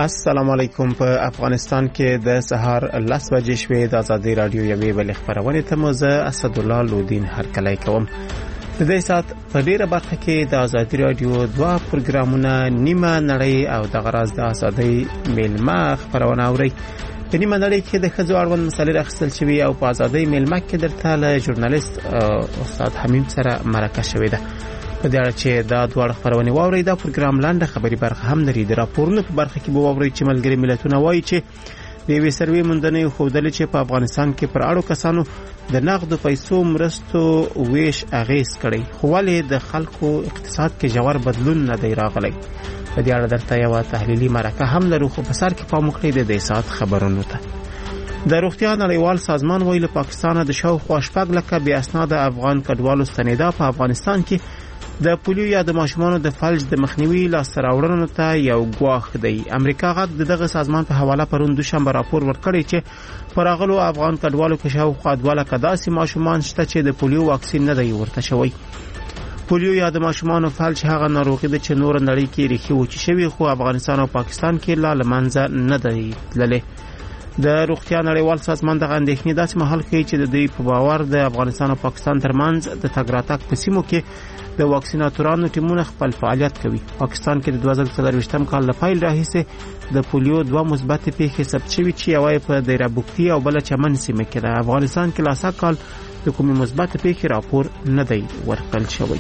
السلام علیکم. په افغانستان کې د سهار 10 بجې شوې د ازادي رادیو یوې بل خبرونه ته موزه اسد الله لودین هرکلی کوم. د دې سات په ډیره برخه کې د ازادي رادیو دوا پروګرامونه نیمه نړۍ او د غراز د ازادي میلمه خبرونه اوري. په نیمه نړۍ کې د خځو اړوند مسلې راخصل شوی او په ازادي میلمه کې درته له ژورنالیست استاد حمیم سره مرکه شوې ده. په دې اړه چې دا دوه خبرونه واوري دا پروګرام لاندې خبري برخه هم لري. د راپورونو په برخه کې به واوري چې ملګری ملتونه وایي چې د وی سروي مندنې خوندل چې په افغانستان کې پر اړو کسانو د نقد پیسو مرستو ویش اغیز کړي خو ولې د خلکو اقتصاد کې جوړ بدلون نه دی راغلی. په دې اړه درته یو تحلیلي مرکه هم لرو خو په سر کې پام وکړئ د دې سات خبرونو ته. د روغتیا نړیوال سازمان ویل پاکستان د شاوخوا شپږ لکه بې اسناد افغان کډوالو ستنیدا په افغانستان کې د پولیو یا د ماشومانو د فلج د مخنیوي لاسته راوړنو ته یو ګواښ دی. امریکا غږ دغه سازمان په حواله پرون دوشنبه راپور ورکړی چې پراغلو افغان کډوالو کې شاوخوا 2 لکه داسې ماشومان شته چې د پولیو واکسین نه دی ورته شوی. پولیو یا د ماشومانو فلج هغه ناروغي ده چې نور نړۍ کې ریښې وچې شوی خو افغانستان او پاکستان کې لا لمنځه نه دی تللی. د روغتیا نړیوال سازمان دغه اندېښنې داسې مهال کوي چې د دوی په باور د افغانستان او پاکستان ترمنځ د تګ راتګ په سیمو کې د واکسیناتورانو ټیمونه خپل فعالیت کوي. پاکستان کې د 2023م کال له پیل راهیسې د پولیو 2 مثبت پیښې ثبت شوې چې یوه په دیره بوکتي او بل چمن سیمه کې ده. افغانستان کې لاسا کال د کومې مثبت پیښې راپور نه دی ورکړل شوی.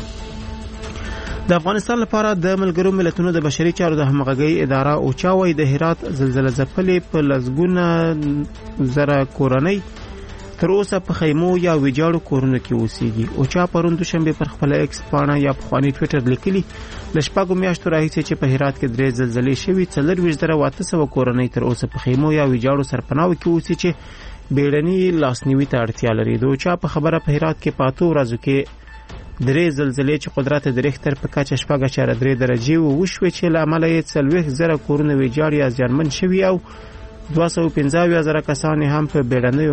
د افغانستان لپاره د ملګرو ملتونو د بشري چارو د همغږۍ اداره اوچاوي د هرات زلزلې ځپلې په لزګونه زره کورنۍ تر اوسه په خیمو یا ویجاړو کورونو کې اوسېږي. اوچا پرون دوشنبه پر خپل ایکس پاڼه یا په خواني ټوئیټر لیکلي لشپږو میاشتو راهیسې چې په هرات کې 3 زلزلې شوې 4,800 کورنۍ تر اوسه په خیمو یا ویجاړو سرپناو کې اوسې چې بیړني لاسنیوي ته اړتیا لري. د اوچا په خبره په هرات کې په 8 ورځو کې 3 زلزلې چې قدرت د ریختر په کچه 4.3 درجه وشوي چې له امله یې 40,000 کورونه ویجاړ یا زیانمن شوي او 215,000 کسان هم په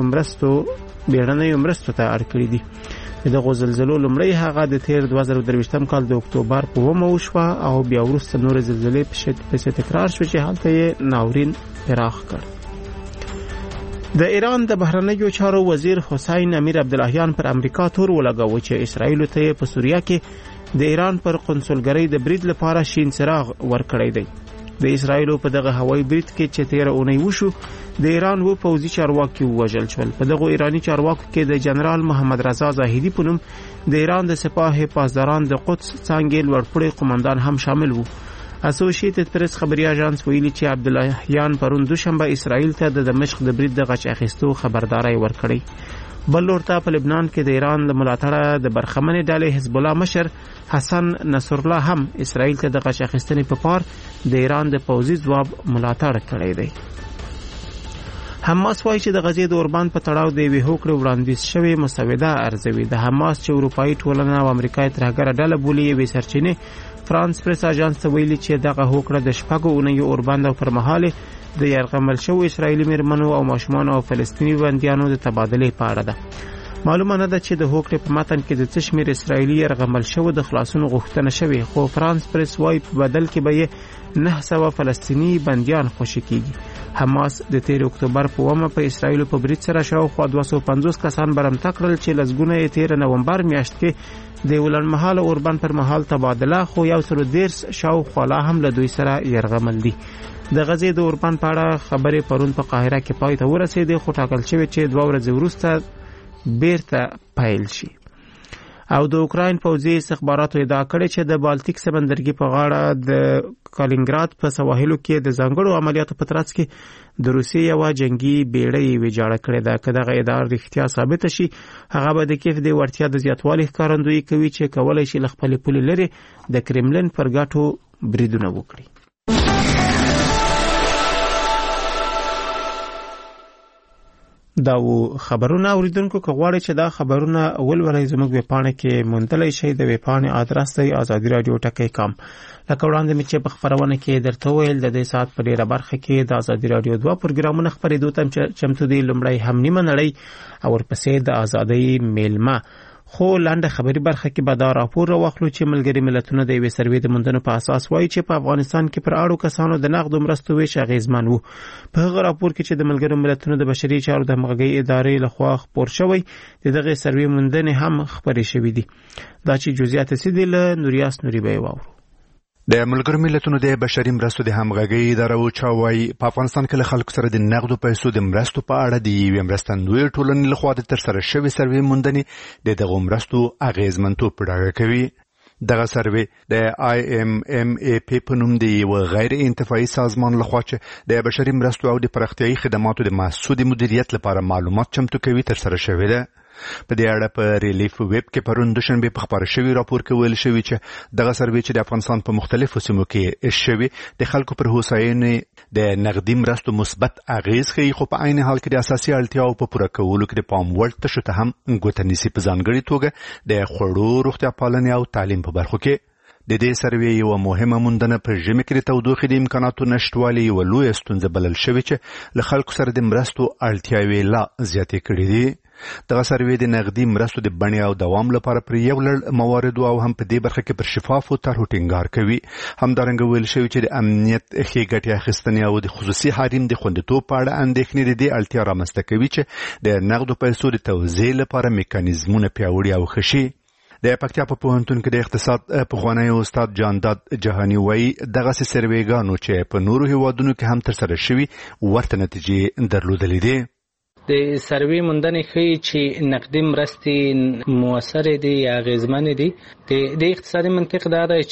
بیړنیو مرستو ته اړ کړي دي. دغه زلزلو لومړی هغه د تیر 2023م کال د اکتوبر په 1 وشوه او بیا وروسته نور زلزلې په تکرار شو چې هلته یې ناورین پراخ کړ. د ایران د بهرنیو چارو وزیر حسین امیر عبداللهیان پر امریکا تور ولګاوه چې اسرائیل ته په سوریه کې د ایران پر قنصلګرۍ د برید لپاره شین څراغ ورکړی دی. د اسرائیل په دغه هوایي برید کې چې 13 اونۍ وشو د ایران وو پوځي چارواکي وژل شول. په دغه ایرانی چارواکو کې د جنرال محمد رضا زاهدی په نوم د ایران د سپاه پاسداران د قدس څانګې لوړپوړي قومندان هم شامل وو. اسوسییټډ پریس خبري اژانس ویلي چې عبداللهیان پرون دوشنبه اسرائیل ته د دمشق د برید د غچ اخیستو خبرداري ورکړي. بل لورته په لبنان کې د ایران د ملاتړه د برخمنې ډلې حزب الله مشر حسن نصر الله هم اسرائیل ته د غچ اخیستنې په پار د ایران د پوځي ځواب ملاتړ کړی دی. حماس وايي چې د غزې د اوربان په تړاو د یوې هوکړې وړاندیز شوې مسوده ارزوي. د حماس چې اروپایي ټولنه او امریکایي ترهګره ډله بولي یوې سرچینې فرانس پریس اژانس ته ویلي چې دغه هوکړه د 4 اونیو اوربند او پر مهال د یرغمل شوو اسرایلی مرمنو او ماشومان او فلسطینی بندیانو د تبادلې په اړه ده. معلومه نه ده چې د هوکړې په متن کې د څه شمېر اسرایلی یرغمل شوو د خلاصون غوښتنه شوې خو فرانس پریس وايي په بدل کې به 900 فلسطینی بندیان خوشي کیږي. حماس د 13 اکتوبر په ومه په اسرایل په برید سره شاوخوا 250 کسان برمته کړل چې لزګونه یې 13 نومبر میاشت کې د ولنمحاله اوربان پر مهال تبادله خو 130 شاوخوا لا هم له دوی سره یرغمل دي. د غزې د اوربان په اړه خبرې پرون په قاهره کې پای ته ورسېدې خو ټاکل شوی چې 2 ورځې وروسته بیرته پیل شي. او د اوکراین پوځي استخباراتو ادعا کړې چې د بالټیک سمندرګي په غاړه د کالینګراد په سواحلو کې د ځانګړو عملیاتو په ترڅ کې د روسیې یو جنگي بیړۍ ویجاړه کړې ده. که دغه ادعا رښتیا ثابت شي هغه به د کیف د وړتیا د زیاتوالي ښکارندویي کوي چې کولای شي له خپلې پولې لرې د کرملن پر ګټو بریدونه وکړي. دا و خبرونه اوریدونکو که غواړئ چې دا خبرونه ولولئ زموږ ویبپاڼه کې موندلی شئ. د ویبپاڼې ادرس دی azadiradio.com. لکه وړاندې مې چې په خبرونه کې درته ویل د دې ساعت په ډیره برخه کې د ازادي رادیو 2 پروګرامونه خپرېدو ته چمتو دي. لومړی هم نیمه نړۍ او ورپسې د ازادۍ میلمه خو لاندې خبري برخه کې به دا راپور راوخلو چې ملګري ملتونه د یوې سروې د موندنو په اساس وایي چې په افغانستان کې پر اړو کسانو د نقد مرستو ویش اغیزمن وو. په هغه راپور کې چې د ملګرو ملتونو د بشري چارو د همغږۍ ادارې لخوا خپور شوی دغه سروې موندنې هم خبرې شوې دي. دا چې جزئیات سیدل نوریاس نوري به واورو. د ملګرو ملتونو د بشري مرستو د همغږۍ ادارې چاوي په افغانستان کې له خلکو سره د نقد پیسو د مرستو په اړه د یوې مرستندوی ټولنې لخوا د ترسره شوی سروې موندنې د دغه مرستو اغیزمنتوب ډاډه کوي. دغه سروې د IMMAP په نوم د یو غیر انتفاعي سازمان لخوا چې د بشري مرستو او د پراختیايي خدماتو د محسود مدیریت لپاره معلومات چمتو کوي ترسره شوی ده. په دې اړه په ریلیف ویب کې پرون دوشنبه په خبر شوی راپور کې ویل شوی چې دغه سروې چې د افغانستان په مختلفو سیمو کې شوی د خلکو پر هوساینې د نقدي مرستو مثبت اغیز کوي، خو په عین حال کې د اساسي اړتیاو په پوره کولو کې د پام وړ تشو ته هم ګوته نیسي، په ځانګړي توګه د خوړو، روغتیا پالنې او تعلیم په برخو کې. د دې سروې یو مهمه موندنه په ژمي کې د تودوخې د امکاناتو نشټوالي یو لوی ستونزه بلل شوې چې له خلکو سره د مرستو اړتیاوې لا زیاتې کړې دي. دغه سروې د نقدي مرستو د بڼې او دوام لپاره پر یو لړ موارد او هم په دې برخه کې پر شفافو طرحو ټینګار کوي. همدارنګه ویل شوی چې د امنیت ښې ګټې اخیستنې او د خصوصي حریم د خوندیتوب په اړه اندېښنې د دې اړتیا رامنځته کوي چې د نقدو پیسو د توزیع لپاره میکانیزمونه پیاوړي او ښه شي. د پکتیا په پوهنتون کې د اقتصاد پخوانی استاد جانداد جهانی وایي دغه سروېګانو چې په نورو هیوادونو کې هم ترسره شوي ورته نتیجې درلودلې دي. د سروې موندنې ښیي چې نقدي مرستې مؤثر دي یا اغیزمن دي. د اقتصادي منطق دا دی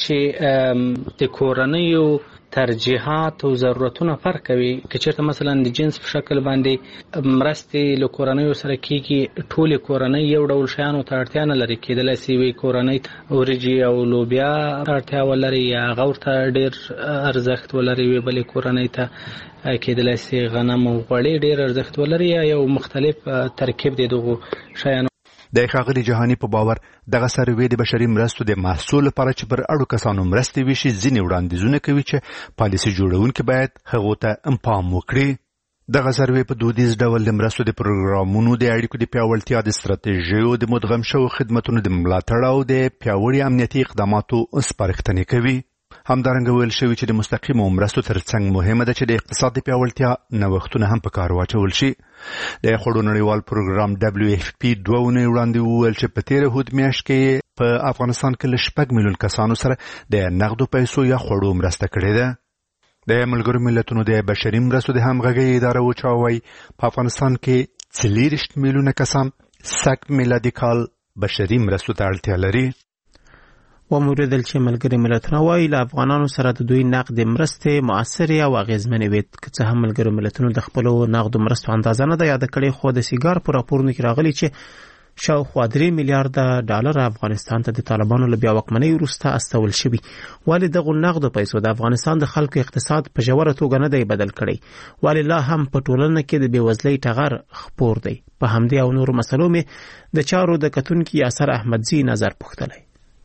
چې د کورنیو ترجیحات او ضرورتونه فرق کوي. که چېرته مثلا د جنس په شکل باندې مرستې له کورنیو سره کېږي، ټولې کورنۍ یو ډول شیانو ته اړتیا نه لري. کېدلی سي یوې کورنۍ وریجې او لوبیا اړتیا ولري یا هغه ورته ډېر ارزښت ولري، یوې بلې کورنۍ ته کېدلی سي غنم او غوړي ډېر ارزښت ولري یا یو مختلف ترکیب دی دغو شیانو. د ښاغلي جهاني په باور دغه سروې د بشري مرستو د محصول لپاره چې پر اړو کسانو مرستې ویشي ځینې وړاندیزونه کوي چې پالیسي جوړونکي باید هغو ته پام وکړي. دغه سروې په دودیز ډول د مرستو د پروګرامونو د اړیکو د پیاوړتیا، د ستراتیژیو د مدغم شوو خدمتونو د ملاتړ او د پیاوړي امنیتي اقداماتو سپارښتنې کوي. همدارنګه ویل شوی چې د مستقیمو مرستو ترڅنګ مهمه ده چې د اقتصاد د پیاوړتیا نوښتونه هم په کار واچول شي. د خوړو نړیوال پروګرام WFP 2 اونۍ وړاندې وویل چې په تېره هود میاشت کې په افغانستان کې له 6 میلیون کسانو سره د نقدو پیسو یا خوړو مرسته کړې ده. د ملګرو ملتونو د بشري مرستو د همغږۍ اداره وچاوي په افغانستان کې 40 میلیونه کسان سږ میلادي کال بشري مرستو ته اړتیا لري. وموردل چې ملګري ملتونه وایي له افغانانو سره د دوی نقد مرستې مؤثرې او اغیزمنې وي. که څه هم ملګرو ملتونو د خپلو نقدو مرستو اندازه نه ده یاده کړې، خو د سیګار په راپورونو کې راغلي چې شاوخوا 3 میلیارډه ډالر افغانستان ته د طالبانو له بیا واکمنۍ وروسته استول شوي. ولې دغو نقدو پیسو د افغانستان د خلکو اقتصاد په ژوره توګه نه دی بدل کړی؟ ولې لا هم په ټولنه کې د بېوزلۍ ټغر خپور دی؟ په همدې او نورو مسلو مې د چارو د کتونکي یاسر احمدزي نظر پوښتلی.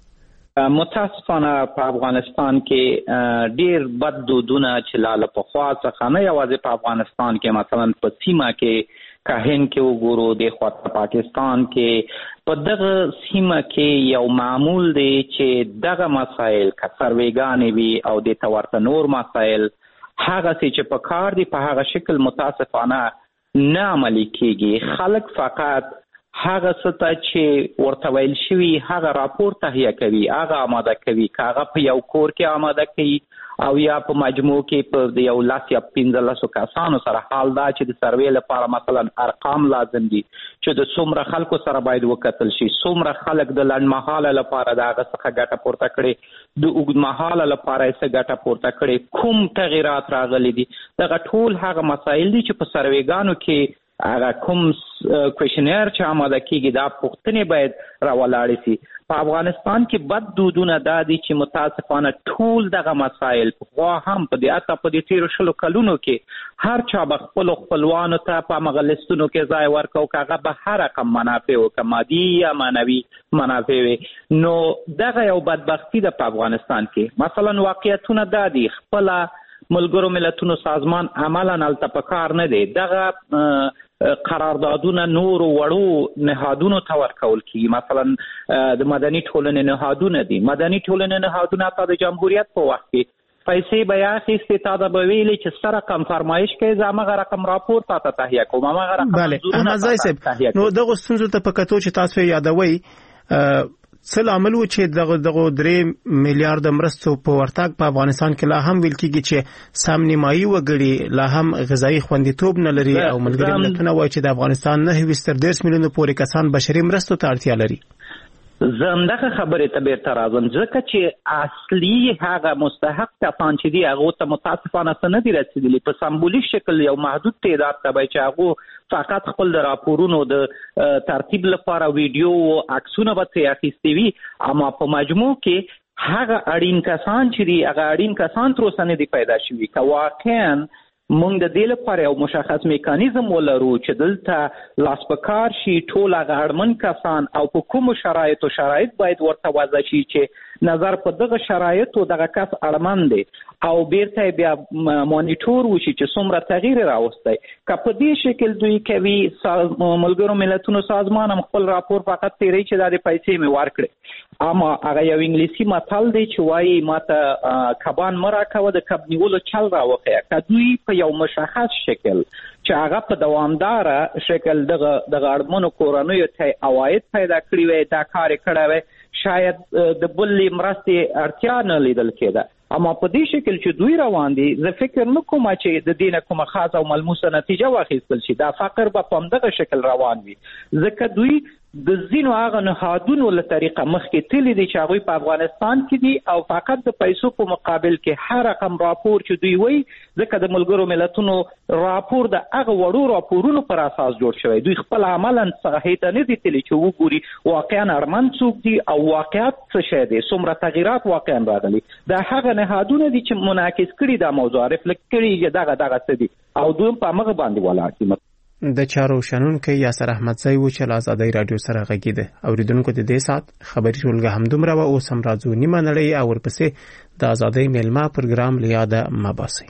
متاسفانه په افغانستان کې ډیر بد دودونه چې لاله پخوا څخه نه یوازې په افغانستان کې، مثلا په سیمه کې کاهن کې وګورو، د خواته پاکستان کې په دغه سیمه کې یو معمول دی چې دغه مسایل که سروېګانې وي او د تورته نور مسایل هغه چې په کار دي په هغه شکل متاسفانه نه عملي کېږي. خلک فقط هغه څه چې ورته ویل شوي هغه راپور تهیه کوي، هغه آماده کوي. که هغه په یو کور کې آماده کوي او یا په مجموع کې په یو 10 یا 15 کسانو سره، حال دا چې د سروې لپاره مثلا ارقام لازم دي چې د څومره خلکو سره باید وکتل شي، څومره خلک د لنډمهاله لپاره د هغه څخه ګټه پورته کړي، د اوږدمهاله لپاره یې څه ګټه پورته کړي، کوم تغیرات راغلي دي. دغه ټول هغه مسایل دي چې په سروېګانو کې هغه کوم کوېشنیر چې آماده کېږي دا پوښتنې باید راولاړې شي. په افغانستان کې بد دودونه دا دي چې متاسفانه ټول دغه مسایل پخوا هم په دې تېرو 20 کلونو کې هر چا به خپلو خپلوانو ته په همغه لیستونو کې ځای ورکړو، که هغه به هر رقم منافع و، که مادي یا معنوي منافع وي. نو دغه یو بدبختي ده په افغانستان کې. مثلا واقعیتونه دا دي، خپله ملګرو ملتونو سازمان عملا هلته په کار نه دی. دغه قراردادونه نور وړو نهادونو ته ورکول کیږي. مثلا د مدني ټولنې نهادونه دي. مدني ټولنې نهادونه ته د جمهوریت په وخت کې پیسې به اخیستې، تا د به ویلې چې څه رقم فرمایش کوي، زه همغه رقم راپور تا ته تهیه کوم، همغه رقم منظورونه تا ته تهیه کوم. نو دغه ستونزو ته په کتو چې تاسو یادوي څه لامل و چې دغه 3 میلیارډ مرستو په ورتګ په افغانستان کې لا هم ویل کېږي چې سم نیمایي وګړي لا هم غذایی خوندیتوب نه لري او ملګري ملتونه وایي چې د افغانستان 9.3 میلیونه پورې کسان بشري مرستو ته اړتیا لري. زه همدغه خبرې ته بیرته راځم، ځکه چې اصلي هغه مستحق کسان چې دي هغو ته متاسفانه څه نه دي رسېدلي. په سمبولیک شکل یو محدود تعداد ته به چې هغو فقط خپل د راپورونو د ترتیب لپاره ویډیو او عکسونه به ترې اخیستي وي، اما په مجموع کې هغه اړین کسان چې دي هغه اړین کسان تر اوسه نه دي پیدا شوي. که واقعا مونږ د دې لپاره یو مشخص میکانیزم ولرو چې دلته لاس په کار شي ټول هغه اړمن کسان او په کومو شرایط باید ورته وضع شي چې نظر په دغه شرایطو دغه کس اړمن دی او بیرته بیا مانیټور وشي چې څومره تغییر راوستی. که په دې شکل دوی کوي، ملګرو ملتونو سازمان هم خپل راپور فقط تیری چې دا د پیسې مې ورکړي، اما هغه یو انګلیسي متل دی چې وایي ماته کبان مه راکوه، د کب نیولو چل راوښیه. که دوی په یو مشخص شکل چې هغه په دوامداره شکل دغه اړمنو کورنیو ته عواید پیدا کړي وي، دا کار یې کړی وي، شاید د بلې مرستې اړتیا نه لیدل کېده. اما په دې شکل چې دوی روان دي، زه فکر نه کوم چې د دې نه کومه خاصه او ملموسه نتیجه واخیستل شي. دا فقر به په همدغه شکل روان وي، ځکه دوی د ځینو هغه نهادونو له طریقه مخکې تللی دي چې هغوی په افغانستان کې دي او فقط د پیسو په مقابل کې هر رقم راپور چې دوی وایي، ځکه د ملګرو ملتونو راپور د هغه وړو راپورونو پر اساس جوړ شوی. دوی خپل عملا څخه ته نه دي تللی چې وګوري واقعا اړمن څوک دي او واقعیت څه شی دی، څومره تغییرات واقعا راغلي. دا هغه نهادونه دي چې منعکس کړي دا موضوع، رفلکټ کړي دغه څه دي او دوی په هغه باندې ولاړ دي. د چارو شنونکو یاسر احمدزی و چې آزادۍ رادیو سره غږیده. اوریدونکو د دې سات خبري ټولګه هم دومره و، اوس هم راځو نیمه نړۍ او ورپسې د آزادۍ میلمه پروګرام لیاده مباسي.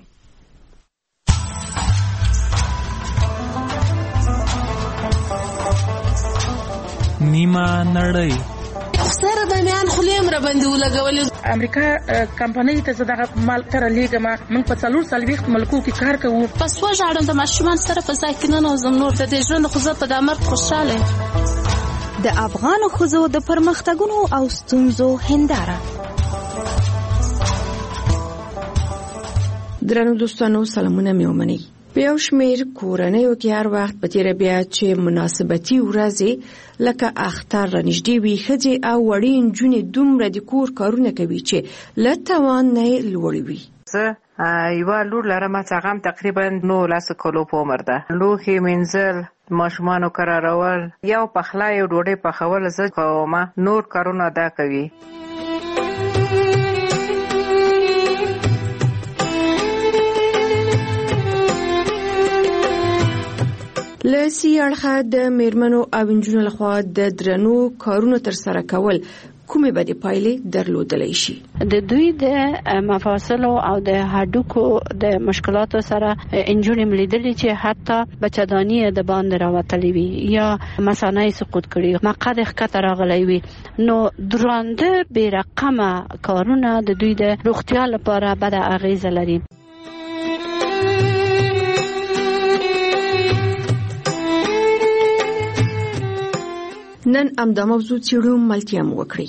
نیمه نړۍ سره د میان خلیم را باندې ولګولې. امریکا کمپنۍ ته زداغه مال تر لیګه ما من په 440 ملکو کې کار کوو. پس وژاړم د ماشومان سره په ځای کې نه نوزم نور د دې ژوند خو زه په د امر خوشاله. د افغان ښځو د پرمختګونو او ستونزو هنداره. درنو دوستانو سلامونه مې ومنئ. په یو شمېر کورنیو کې هر وخت په تیره بیا چې مناسبتي ورځې لکه اختر رانږدې وي، ښځې او وړې نجونې دومره د کور کارونه کوي چې له توان نه لوړ وي. زه یوه لور لرم چې هغه هم تقریبا 19 کلو په عمر ده. لوښي مینځل، ماشومانو کرارول، یو پخلی او ډوډۍ پخول زه کوم، نور کارونه دا کوي. لسی اړخه د میرمنو او نجونو لخوا د درنو کارونو تر سره کول کومې بدې پایلې درلودلی شي؟ د دوی د مفاصلو او د هډوکو د مشکلاتو سره انجونې ملیدلې چې حتی بچه‌داني د باندې راوتلې وي یا مثانه سقوط کړي، مقعد ښکته راغلی وي. نو درانده بې رقمه کارونه د دوی د روغتیا لپاره بده اغیزه لري. نن امدا موضوع څیړو ملتیا مو وکړي.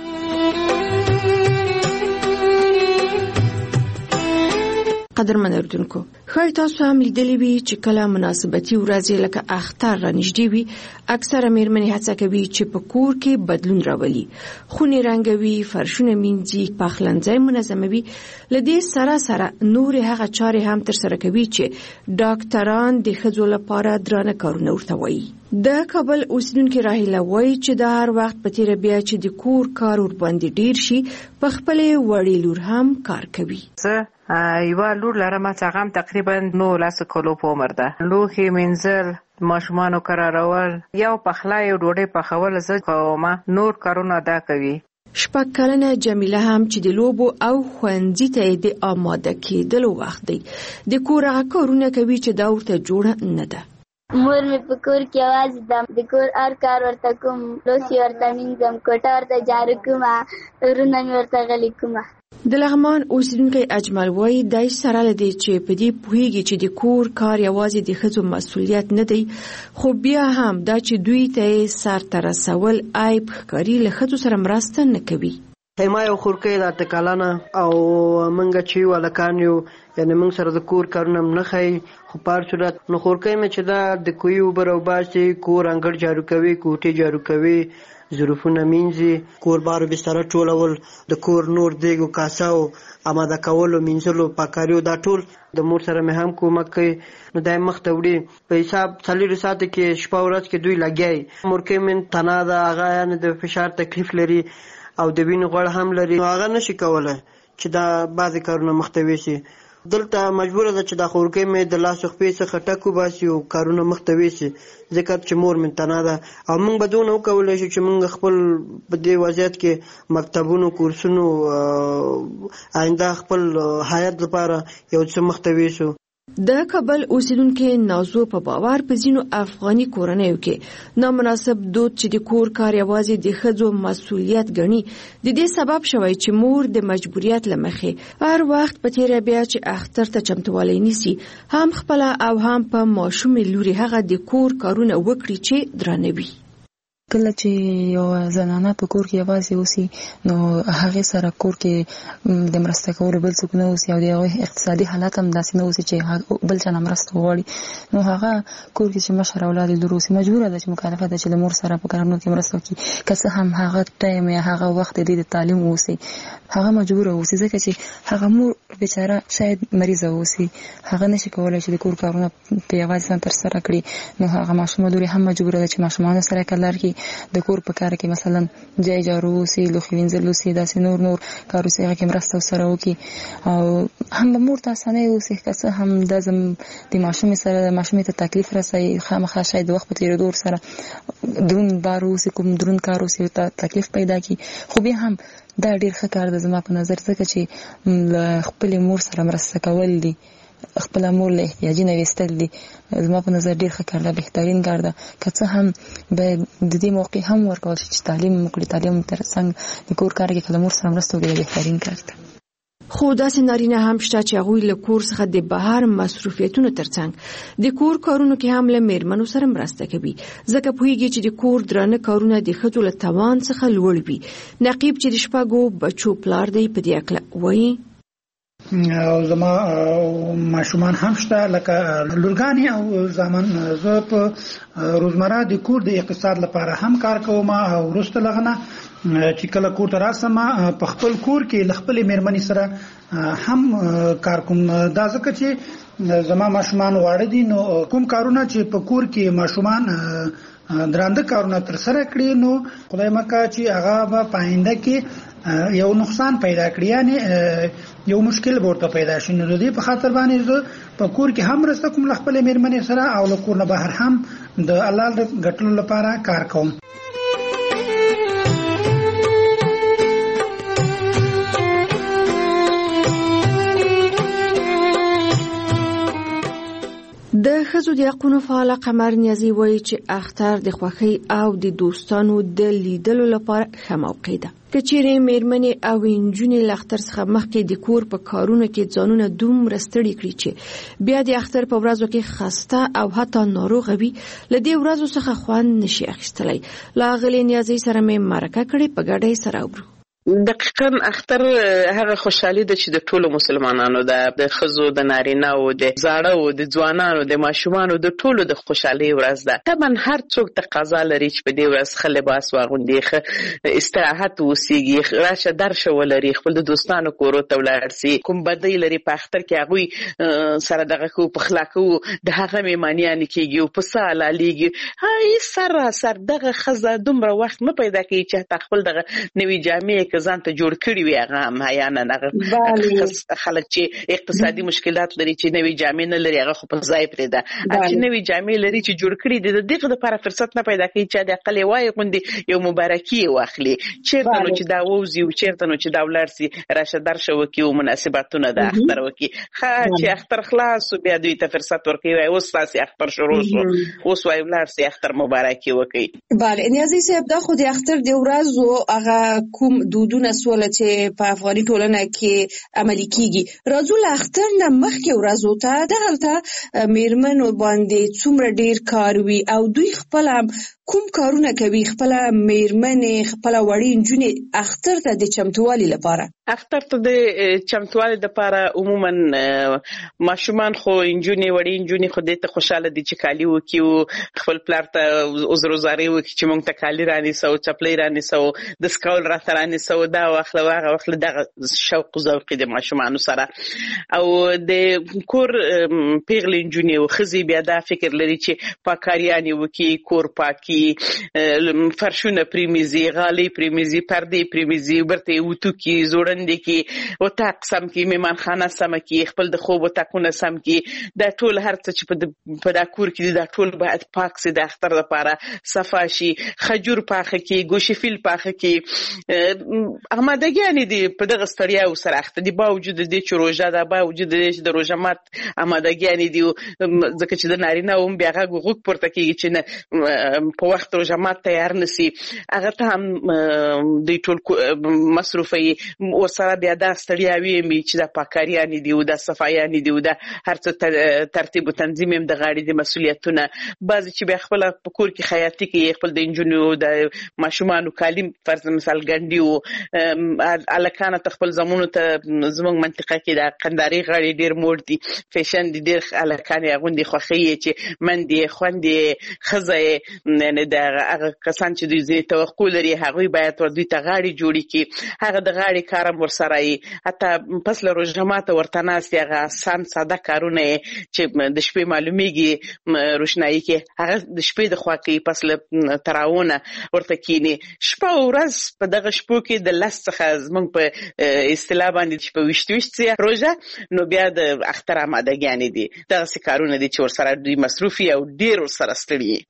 قدرمن اوریدونکو، ښایي تاسو هم لیدلی وي چې کله مناسبتي ورځې لکه اختر رانږدې وي، اکثره میرمنې هڅه کوي چې په کور کې بدلون راولي، خونې رنګوي، فرشونه مینځي، پخلنځی منظموي. له دې سره سره نورې هغه چارې هم ترسره کوي چې ډاکټران د ښځو لپاره درانه کارونه ورته وایي. د کابل اوسیدونکي راهیله وایي چې د هر وخت په تیره بیا چې د کور کار ورباندې ډیر شي، په خپلې وړې لور هم کار کوي. یوه لور لرم چې هغه هم تقریبا 19 کلو په عمر ده. لوښي مینځل، ماشومانو کرارول، یو پخلی او ډوډۍ پخول زه کوم، نور کارونه دا کوي. 6 کلنه جمیله هم چې د لوبو او ښوونځي ته د آماده کېدلو وخت دی، د کور هغه کارونه کوي چې دا ورته جوړه نه ده. مور مې په کور کې یوازې د کور هر کار ورته کوم، لوښي ورته مینځم، کوټه ورته جارو کوم، ورونه مې ورته غلي کوم. د لغمان اوسیدونکی اجمل وایي دای سره لدی چې په دې پوهیږي چې د کور کار یوازې د ښځو مسؤلیت نه دی، خو بیا هم دا چې دوی ته سر ته رسول عیب ښکاري له ښځو سره مرسته نه کوي. ما یو خورکۍ د اته کلنه او منګه چې یو هلکان یو، یعنې موږ سره د کور کارونه هم نه ښایي، خو په هر صورت نو خورکۍ مې چې دا د کوهي اوبه راوباسي، کور انګړ جارو کوي، کوټې جارو کوي، ظروفونه مینځي، کور بار بستره ټولول، د کور نور دیګ او کاسه او آماده کولو، مینځلو، پاکاریو، دا ټول د مور سره مې هم کومک کوي. نو دا یې مخته وړي په حساب 4 ساعته کې شپه ورځ کې دوی لګیایي. مورکۍ مې تنه ده، هغه یعنې د فشار تکلیف لري او د وینې غوړ هم لري، نو هغه نشي کولی چې دا بعضې کارونه مخته ویسي. دلته مجبوره ده چې دا خورکۍ مې د لاس خپې څخه ټک وباسي او کارونه مخته ویسي، ځکه چې مور مې تنه ده. او موږ به دونه وکولی شو چې موږ خپل په دې وضعیت کې مکتبونو، کورسونو، آینده خپل حیات لپاره یو څه مخته ویسو. د کابل اوسیدونکو نازو په باور په ځینو افغاني کورنیو کې نامناسب دود چې د کور کار یوازې د ښځو مسؤلیت ګڼي د دې سبب شوی چې مور د مجبوریت له مخې هر وخت په تیره بیا چې اختر ته چمتوالی نیسي، هم خپله او هم په ماشومې لوري هغه د کور کارونه وکړي چې درانه وي. کله چې یو زنانه په کور کې یوازې اوسي نو هغې سره کور کې د مرسته کولو بل څوک نه اوسي او د هغوی اقتصادي حالت هم داسې نه اوسي چې بل چا نه مرسته وغواړي، نو هغه کور کې چې مشر اولاد لور اوسي مجبوره ده چې مکلفه ده چې له مور سره په کارونو کې مرسته وکړي، که څه هم هغه ټایم یا هغه وخت د تعلیم اوسي، هغه مجبوره اوسي ځکه چې هغه مور بیچاره شاید مریضه اوسي، هغه نشي کولی چې د کور کارونه په یوازې ځان ترسره کړي. نو هغه ماشومه لوري هم مجبوره ده چې ماشومانو سره کار کړي، د کور په کار کې مثلا ځای جارو اوسي، لوښي وینځل اوسي، داسې نور کار اوسي، هغه کې مرسته ورسره وکړي. او هم به مور ته اسانۍ اوسي، که څه هم د ماشومې سره د ماشومې ته تکلیف رسوي، خامخا شاید د وخت په تېرېدو ورسره دروند بار اوسي، کوم دروند کار اوسي تکلیف پیدا کړي، خو بیا هم دا ډېر ښه کار ده زما په نظر، ځکه چې له خپلې مور سره مرسته کول دي، خپل مور له احتیاجي نه ویستل دي، زما په نظر ډېر ښه کار ده، بهترین کار ده. که څه هم باید د دې موقع هم ورکول شي چې تعلیم وکړي، تعلیم تر څنګ د کور کار کې که له مور سره مرسته وکړي بهترین کار ده. خو داسې نارینه هم شته چې هغوی له کور څخه د بهر مصروفیتونو ترڅنګ د کور کارونو کې هم له میرمنو سره مرسته کوي، ځکه پوهیږي چې د کور درانه کارونه د ښځو له توان څخه لوړ وي. نقیب چې د شپږو بچو پلار دی په دې اړه وایي او زما ماشومان هم شته لکه لورګانی او زامن. زه په روزمره د کور د اقتصاد لپاره هم کار کوم او وروسته لغنه چې کله کور ته راسم په خپل کور کې له خپلې میرمنې سره هم کار کوم. دا ځکه چې زما ماشومان واړه دي، نو کوم کارونه چې په کور کې ماشومان درانده کارونه ترسره کړي نو خدای مکه چې هغه به په آینده کې یو نقصان پیدا کړي، یعنی یو مشکل ورته پیدا شي. نو د دې په خاطر باندې زه په کور کې هم مرسته کوم له خپلې میرمنې سره او له کور نه بهر هم د حلال ګټلو لپاره کار کوم. د ښځو د حقونو فعاله قمر نیازي وایي چې اختر د خوښۍ او د دوستانو د لیدلو لپاره ښه موقع ده. که چیرې میرمنې او نجونې له اختر څخه مخکې د کور په کارونو کې ځانونه دومره ستړي کړي چې بیا د اختر په ورځو کې خسته او حتی ناروغه وي، له دې ورځو څخه خوند نشي اخیستلی. له هغې نیازي سره مې مرکه کړې، په ګډه سره اورو. دقیقاً اختر هغه خوشحالي ده چې د ټولو مسلمانانو ده، د ښځو، د نارینه‌و، د زاړه‌و، د ځوانانو، د ماشومانو، د ټولو د خوشحالۍ ورځ ده. طبعا هر څوک تقاضا لري چې په دې ورځ ښه لباس واغوندي، ښه استراحت وسیږي، راشه درشه ولري، خپل د دوستانو کورو ته ولاړ سي. کوم بدۍ لري په اختر کې هغوی سره دغه کوو، پخلا کوو، د هغه مېمانیانې کېږي او پسه حلالېږي. هی سر دغه ښځه دومره وخت نه پیدا کوي چې حتی خپل دغه نوي جامې که ځان ته جوړ کړی وي هغه هم حیانا هغه خلک چې اقتصادي مشکلات لري چې نوې جامې نه لري هغه خو په ځای پرې ده چې نوې جامې لري چې جوړ کړی دي دغه لپاره فرصت نه پیدا کوي چې د عقل وای غوندي یو مبارکي واخلي چیرته نو چې دا ووزي او چیرته نو چې دا ولرسي راشه درشه وکي او مناسباتونه د اختر وکي چې اختر خلاص بیا دوی ته فرصت ورکوي اوس تاسو اختر شروع شو اوس وای ولرسي اختر مبارکي وکي بله نیازي صاحب دا خو د اختر د ورځو هغه کوم دودونه سول چې په افغاني ټولنه کې عملي کیږي راځو له اختر نه مخکې ورځو ته دغلته میرمنو باندې څومره ډیر کار وي او دوی خپل کوم کارونه کوي خپل میرمنې خپل وړي نجونې اختر ته د چمتووالي لپاره اختر ته د چمتووالي لپاره عموما ماشومان خو نجونې وړي نجونې خو دې ته خوشاله دي چې کالي وکي خپل پلار ته عذرزاري وکي چې مونږ ته کالي رانیسو چپلې رانیسو د سکول راته رانیسو دا واخله واغه واخله دغه شوق ذوق د ماشومانو سره او د کور پیغلې نجونې او خزي بیا دا فکر لري چې پاکاریانی وکي کور پاکي فرشونه پریمیزي غالي پریمیزي پردې پریمیزي برته وټو کی زوړندې کی او تاق سم کی میمانخانه سم کی خپل د خوب وټاکونه سم کی دا ټول هر څه چې په دا کور کې دا ټول باید پاک سي د اختر لپاره صفا شي خجور پاخه کی ګوشفیل پاخه کی آمادګیانی دي په دغه ستړیا او سره اخته دي باوجود د دې چې روزه دا باوجود د روزه مات آمادګیانی دي ځکه چې د نارینه هم بیا غوږ پورته کیږي چې په وخت روزه مات تیار نسی هغه ته هم د ټول مصرفي او سره بیا د ستړیاوي می چې د پاکاریانی دی او د صفایانی دی او د هر څه ترتیب او تنظیم هم د غاړي د مسولیتونه بعضی چې بیا خپل په کور کې خیاطي کې خپل د انجنونو د ماشومانو کالم فرض مثال ګنډي او الکانه خپل زمونو ته زموږ منطقه کې د قنداري غاړي ډیر موړ دي فیشن دي ډیر الکانه غوندي خوخي چې مندي خوندي خزه نه د هغه کسان چې دوی زی توقع لري هغه باید ور دوی ته غاړي جوړي کی هغه د غاړي کارم ورسره ای حتی پس له روزمات ورته ناس هغه سان ساده کارونه چې د شپې معلومیږي روشنايي کې هغه د شپې د خوا کې پس له تراونه ورته کینی شپه ورځ په دغه شپو کې د لاس څخه زمونږ په اصطلاح باندې چې په وشتوشت روزه نو بیا د اختر آمادګیانی دي دغه کارونه دي چې ورسره دوی مصروفي او ډیر ورسره ستړي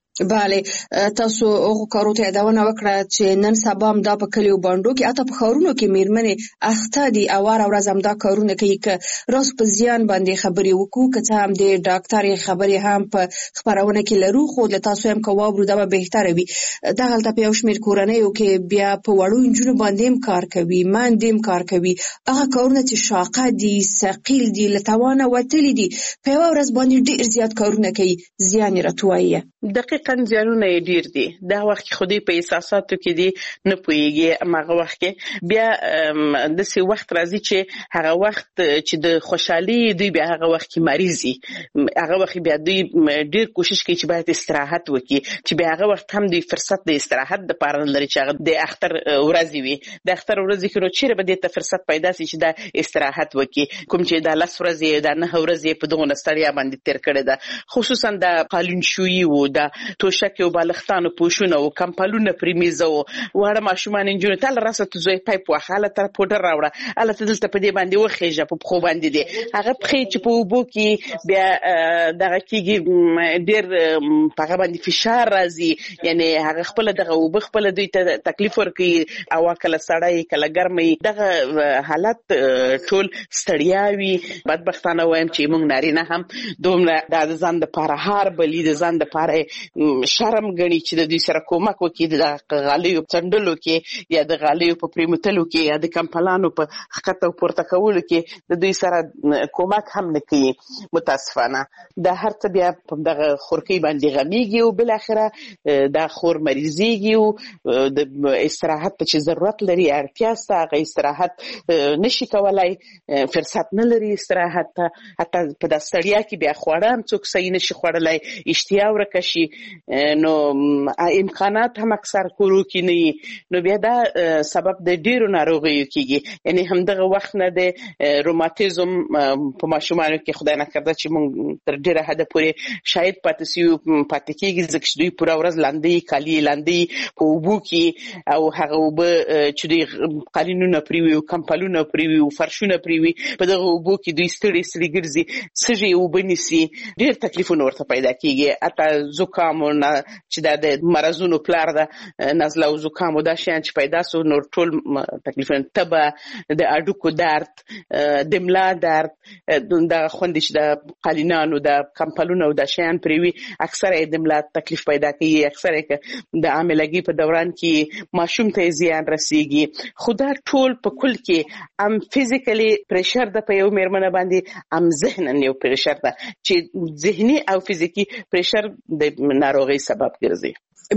بله تاسو هغه کارو ته یادونه وکړه چې نن سبا هم دا په کلیو باندې کې اته په خورونو کې میرمنې اخته دي او ورځ هم دا کارونه کوي چې راس په زیان باندې خبري وکړو که څه هم د ډاکټر خبري هم په خبرونه کې لرو خو له تاسو هم کوابرو دا به بهتره وي دا غلطه په یو شمیر کورنۍ کې بیا په وړو انجونو باندې هم کار کوي ماندې هم کار کوي هغه کارونه چې شاقه دي ثقيل دي لتوانه وتلی دي په ورځ باندې ډیر زیات کارونه کوي زیان راتوایي دقیقاً زیانونه ډیر دي دا وخت خودي په احساساتو کې دي نه پويږي ماغه وخت کې بیا د سی وخت راځي چې هغه وخت چې د خوشحالي دوی بیا هغه وخت کې مریضي هغه وخت بیا دوی ډیر کوشش کوي چې باید استراحت وکړي چې بیا هغه وخت هم د فرصت د استراحت د پاره لري چې هغه د اختر ورځي وي د اختر ورځي کې نو چیرې به د فرصت پیدا شي چې د استراحت وکړي کوم چې د لاس ورځي د نه ورځي په دغه نستړیا باندې تیر کړي ده خصوصا د قالین شویی و د توشک او بالښتانو پوښونه او کمپلونه پریمیزه او وړه ماشومان انجونو تل راسته زوی پایپ واخاله تر پودر راوړه الته دلته په دې باندې وخېجه په خو باندې دي هغه پخې چې په وبو کې بیا دغه کېږي ډېر په هغه باندې فشار راځي یعنی هغه خپل دغه وب خپل دوی ته تکلیف ورکي او کله سړی کله ګرمي دغه حالت ټول ستړیاوي بدبختانه وایم چې موږ نارینه هم دومره د ځان د پاره هار بلی د ځان د پاره شرم غني چې د دې سره کومک وکړي د غالیو څنډلو کې یا د غالیو په پریمتلو کې یا د کمپلانو په خطه پورته کولو کې د دوی سره کومک هم نه کوي متاسفانه د هر څه بیا په دغه خورکی باندې غمیږي او بل اخره د خور مریضيږي او د استراحت ته ضرورت لري اړتیا ستاسو استراحت نشي کولای فرصت نه لري استراحت حتی په د ستړیا کې بیا خوړم څوک صحیح نشي خوړلای اشتیا ورکشي نو امکانات هم اکثر کورو کې نه نو بیا دا سبب د ډیرو ناروغیو کېږي یعنی همدغه وخت نه د روماتیزم په ماشومانو کې خدای نه کړه چې موږ تر ډیره حده پورې شاید پاتې کېږي ځکه چې دوی پوره ورځ لاندې کالي لاندې په اوبو کې او هغه اوبه چې دوی قالینونه پرې وي او کمپلونه پرې وي او فرشونه پرې وي په دغه اوبو کې دوی ستړي ګرځي سږي اوبه نیسي ډېر تکلیفونه ورته پیدا کېږي حتی زکام چې دا د مرضونو پلار ده نزله او زکام دا شیان چې پیدا سو نور ټول تکلیفونه تبه د اډوکو درد د ملا درد دا خوندې چې د قالینانو د کمپلونو او د شیان پرې وي اکثره د ملا تکلیف پیدا کوي اکثره د عاملګي په دوران کې ماشوم ته زیان رسیږي خدا ټول په کل کې ام فزیکلی پریشر د په یو میرمنه باندې ام ذهنن یو پریشر ده چې ذهني او فزیکی پریشر د ناروغي سبب ګرځي.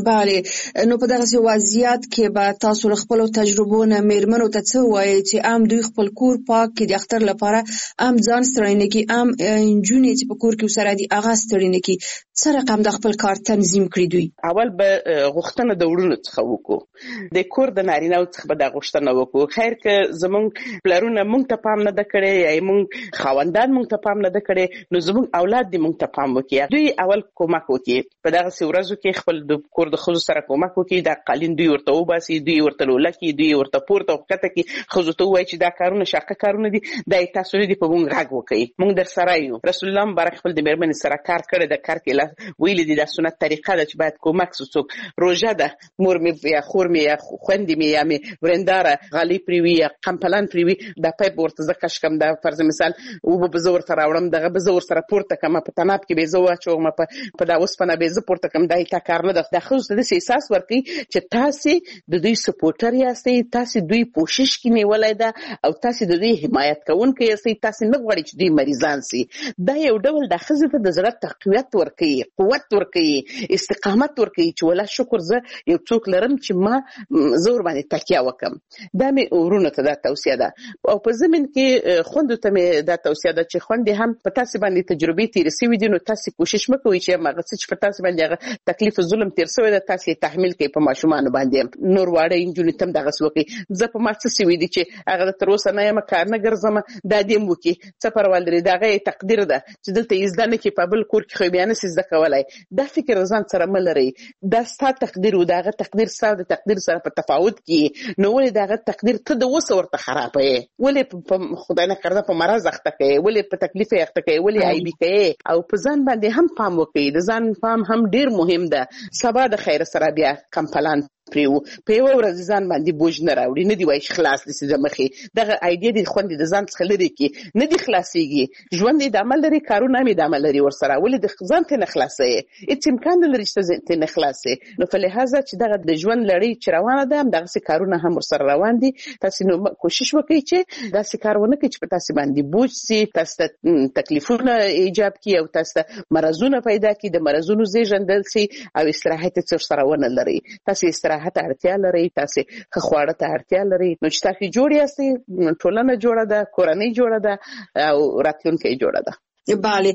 بله نو په دغه وضعیت کې به تاسو خپل تجربو نه میرمنو ته څه وایي چې ام دوی خپل کور پاک کړي د اختر لپاره ام ځان ستړي نه کړي ام انجونې چې په کور کې وسره دي هغه ستړي نه کړي څه رقم د خپل کار تنظیم کړی دوی. اول به غوښتنه د وړونو څخه وکړو د کور د نارینه څخه به د غوښتنه وکړو خیر که زمونږ پلرونه مونږ ته پام نه د کړي یا مونږ خاوندان مونږ ته پام نه د کړي نو زمونږ اولاد دې مونږ ته پام وکړي دوی اول کومک وکړي په دغه ورځو کې خپل د کور د خزو سره کومک وکړي دا قالین دوی ورته وباسي دوی ورته لولکي دوی ورته پورته وکړه کې خزو ته وایي چې دا کارونه شاقه کارونه دي دا تاسو دې په مونږ غږ وکړي مونږ در سره یو رسول الله مبارک خپل د میرمنې سره کار کړی د کار کې ویل دي د سنت طریقه ده چې باید کومک وکړو روزه ده مور مې یا خور مې یا خويندې مې یا مې ورنداره غالي پریوي یا قمپلان پریوي د پایپ ورته زکش کم د فرض مثال او به زور تر راوړم دغه به زور سره پورته کم په تناب کې به زو چوغم په دا وسپنه به ز پورته کم دای تا کار نه د خو د احساس ورکي چې تاسو د دوی سپورټر یاستئ تاسو دوی کوشش کې نیولای ده او تاسو د دوی حمایت کوونکي یاستئ تاسو نه غواړئ چې دوی مریضان سي دا یو ډول د خزه ته د زړه تقویت ورکي قوت ورکي استقامت ورکي چې ولا شکر زه یو څوک لرم چې ما زور باندې تکیه وکم دا مې ورونه ته د توصیه ده او په زمين کې خوند ته مې د توصیه ده چې خوند هم په تاسو باندې تجربه تیر سوي دي نو تاسو کوشش وکوي چې مغه څه په تاسو باندې تکلیف ظلم تیر سوی ده تاسو تحمل کوي په ماشومان باندې نور واړه انجونې تم دغه سوکي زه په ماڅ سوي دي چې هغه تر اوسه نه یم کار نه ګرځم دا دیم وکي څه پرول لري دغه تقدیر ده چې دلته یزدانه کې په بل کور کې خو بیان سیز د کولای دا فکر ځان سره ملري دا ستاسو تقدیر او دغه تقدیر سره د تقدیر سره په تفاوت کې نو ولې دغه تقدیر ته د وسه ورته خرابې ولې خدای نه کړه په مرز اخته کوي ولې په تکلیف اخته کوي ولې ای بي کوي او په ځان باندې هم پام وکړي د ځان پام هم ډیر مهم ده سبا د خیر سره بیا کمپلان پریو په یو ورځ ځان باندې بوج نه راوړي نه دی وای خلاص دي د مخې دغه ایډیا د خوندې د ځان څخه لري کې نه دی خلاصيږي ژوند د عمل لري کارونه مې د عمل لري ورسره ولې د ځان ته نه خلاصي هیڅ امکان لري چې ته نه خلاصي نو په لحاظه چې دغه د ژوند لړۍ چې روانه ده دغه څه کارونه هم ورسره روان دي تاسو نو کوشش وکړئ چې دا څه کارونه کوي چې په تاسو باندې بوج سي تاسو تکلیفونه ایجاب کوي او تاسو مرزونه پیدا کوي د مرزونو زیږندل سي او استراحت څور سره ونه لري تاسو راحت اړتیا لري تاسو خواړه ته اړتیا لري نو چې تاسو جوړ یاستئ ټولنه جوړه ده کورنۍ جوړه ده او راتلونکي جوړه ده بله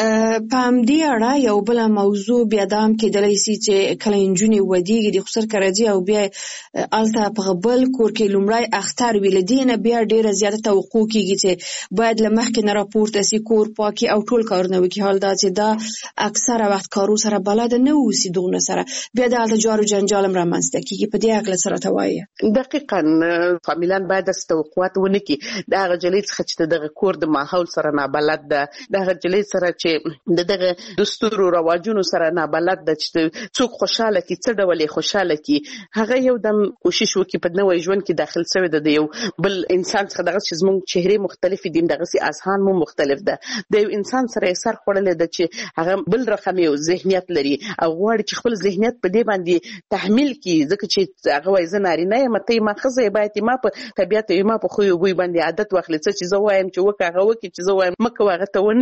پام دی اړه یو بل موضوع بیا دام کې دلای سي چې کله انجونې ودیږي د خسر کراځي او بیا الته په بل کور کې لومړی اختر ولدینه بیا ډیره زیاته توقع کیږي چې باید لمخ کې نه راپورته سي کور پاکي او ټول کارونه وکړي حال دا چې دا اکثره وخت کارو سره بلد نه وسی دغه سره بیا د الته جارو جنجال هم رامنځته کیږي په دې اړه سره توایي دقیقاً فامیلان باید د توقعات ونه کی دا غجلې څخه چې دغه کور د ماحول سره نه بلد ده دغه جلې سره چې دغه دستور او رواجونو سره نه بلد ده چې څوک خوشاله کی څه ډول خوشاله کی هغه یو دم کوشش وکړي په نوې ژوند کې داخل شوی د یو بل انسان څخه دغه چې زموږ چهره مختلف دي دغه سي اذهان مو مختلف ده د یو انسان سره سر خړلې ده چې هغه بل رقم یو ذهنیت لري او غواړي چې خپل ذهنیت په دې باندې تحمل کی ځکه چې هغه وایي زناري نه مته ما خزه باید ما په طبيعت ما په خو یو بوی باندې عادت واخلې چې زه وایم چې وکړه هغه وکړي چې زه وایم مکه هغه ته ونه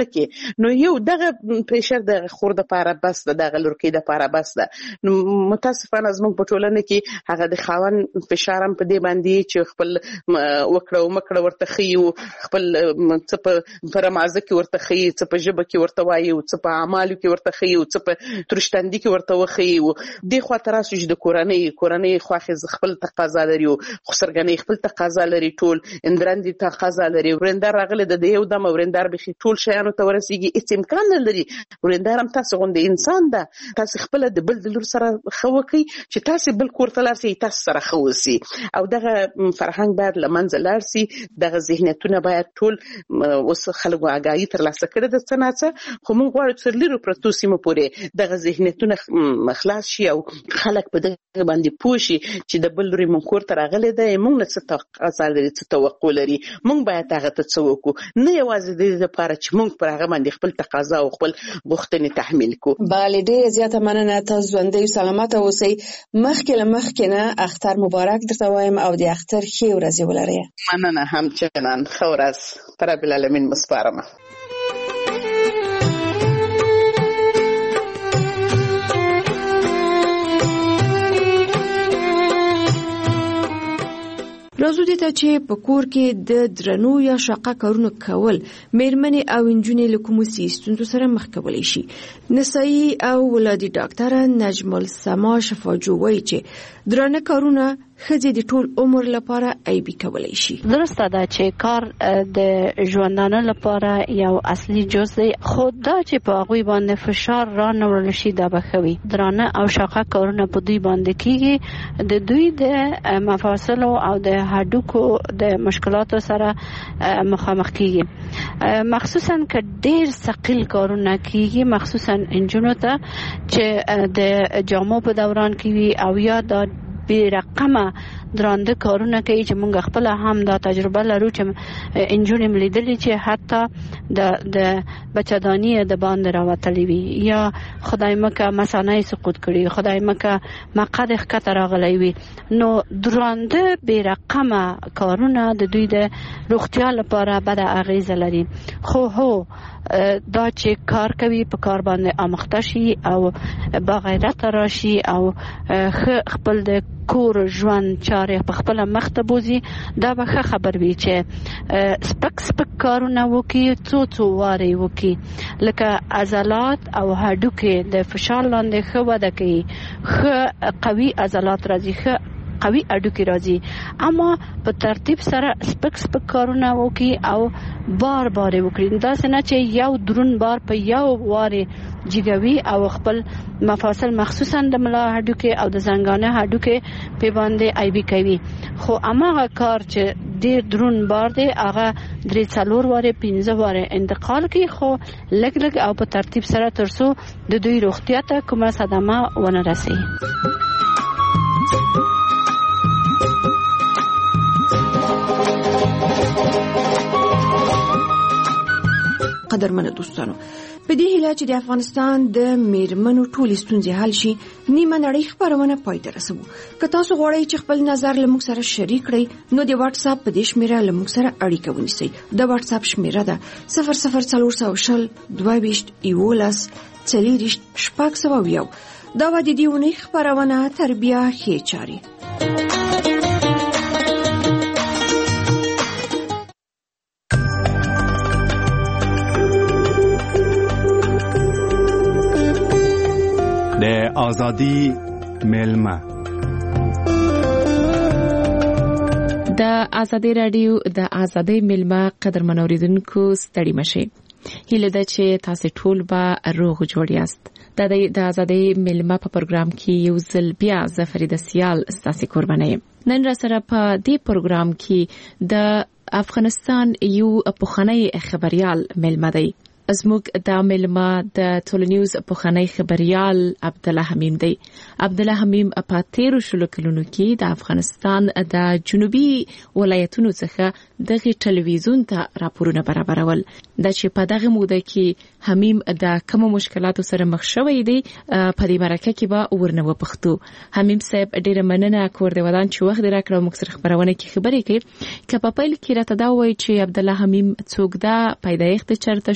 کې نو یو دغه پریشر د خور د پاره بس د لورکې د پاره بس ده. نو متاسفانه زموږ په ټولنه کې هغه د خاون فشارم په دې باندې چې خپل وکړه او مکړه ورته خيو خپل څه په رمازه کې ورته خي څه په جبه کې ورته وایي څه په اعمالو کې ورته خي څه په ترشتندي کې ورته وخی د خوا تراسو چې د کورنۍ خواخې خپل تقاضا لري او خسرګنۍ خپل تقاضا لري ټول اندرندي تقاضا لري ورندار راغله د یو دم ورندار به ټول شیانو ته ورسیږي هیڅ امکان نه لري. ورندار هم تاسو غوندي انسان ده تاسو خپل د بل د لور سره خوکي چې تاسو بل کور ته لارسي تاسو سره خوسي او دغه فرهنګ باید لمنځه لارسي دغه ذهنیتونه باید ټول اوس خلکو آگاهی تر لاسه کړي د څنګه خو موږ غواړو چې لرو پروتو سیمه پورې دغه ذهنیتونه خلاص شي او خلک په دغه باندې پوه شي چې د بل لوري منکور تر غلې ده موږ نه څه تقاضا لري څه توقع لري موږ باید هغه ته څه وکړو نه یوازې د دې لپاره چې موږ پر هغه باندې خپل تقاضا او خپل غوښتنې تحمیل کړو. بله ډیره زیاته مننه تاسو ژوندۍ سلامت اوسئ. مخکې نه اختر مبارک درته وایم او د اختر ښې ورځې ولرئ. مننه همچنان ښه ورځ پر رب العالمین مسپارم. راځو دې ته چې په کور کې د درنو یا شاقه کارونه کول مېرمنې او نجونې له کومو ستونزو سره مخ کولی شي. نسایي او ولادي ډاکټره نجم السما شفاجو وایي چې درنه کارونه ښځې د ټول عمر لپاره عیبي کولی شي. درسته ده چې کار د ژوندانه لپاره یو اصلي جز دی خو دا چې په هغوی باندې فشار را نه وړل شي دا به ښه وي. درانه او شاقه کارونه په دوی باندې کیږي د دوی د مفاصلو او د هډوکو د مشکلاتو سره مخامخ کیږي مخصوصا که ډیر ثقیل کارونه کیږي مخصوصا انجونو ته چې د جامو په دوران کې وي او یا د بی رقمه درانده کارونه کوي چې موږ خپل هم دا تجربه لرو چې انجونې ملیدلې چې حتی د بچه‌دانی د باندې راوتلې وي یا خدای مکه مثانه سقوط کړي خدای مکه مقعد ښکته راغلی وي نو درانده بی رقمه کارونه د دوی د روغتیا لپاره بد اغیزه لري. خو هو دا چې کار کوي په کار باندې آموخته شي او با غیرت راشي او خپل د کور ژوند چارې په خپل مخ ته بوزي دا به ښه خبر وي چې سپک کارونه وکړي څو وارې وکړي لکه عضلات او هډوکې د فشار لاندې ښه وده کوي ښه قوي عضلات راځي ښه قوي هډوکي راځي اما په ترتیب سره سپک کارونه وکړي او بار وکړي دا څنګه چې یو درون بار په یو واره جګوي او خپل مفاصل مخصوصا د ملا هډوکي او د زنګانه هډوکي په باندې ایبي کوي خو اماغه کار چې ډیر درون بار دی هغه 3-4 واره 15 واره انتقال کوي خو لګ او په ترتیب سره ترڅو د دوی روغتیا ته کومه صدمه ونه رسي. قدرمنو دوستانو په دې هیله چې د افغانستان د میرمنو ټولې ستونزې حل شي نیمه نړۍ خبرونه پای ته رسوو. که تاسو غواړئ چې خپل نظر له موږ سره شریک کړئ نو د واتس اپ په دې شمیره له موږ سره اړیکه ونیسئ. د واتس اپ شمیره ده 00400 22 11 40 600. دا و د دې ونې خبرونه تربیه ښې چاري. د ازادي میلمه د ازادي رادیو د ازادي میلمه قدرمن اوریدونکو ستړي مشه هیله ده چې تاسو ټول به روغ جوړ یاست. د ازادي میلمه په پروګرام کې یو ځل بیا زفرید سیال ستاسو قربانه نن را سره په دې پروګرام کې د افغانستان یو پخوانی خبريال میلمه دی. زموږ د میلمه د ټولنیوز پخوانی خبريال عبد الله حمیم دی. عبد الله حمیم په 13 شلو کلونو کې د افغانستان د جنوبي ولایتونو څخه د ټلویزیون ته راپورونه برابرول. د چې په دغه موده کې حمیم د کوم مشکلاتو سره مخ شوی دی په دې مرکه کې به ورنه وپختو. حمیم صاحب ډیره مننه کور دی ودان چې وخت راکړو موږ سره خبرونه کې خبرې کوي. که په پیل کې راته دا وایي چې عبد الله حمیم څوک دا پیدایښت چرته شوی دی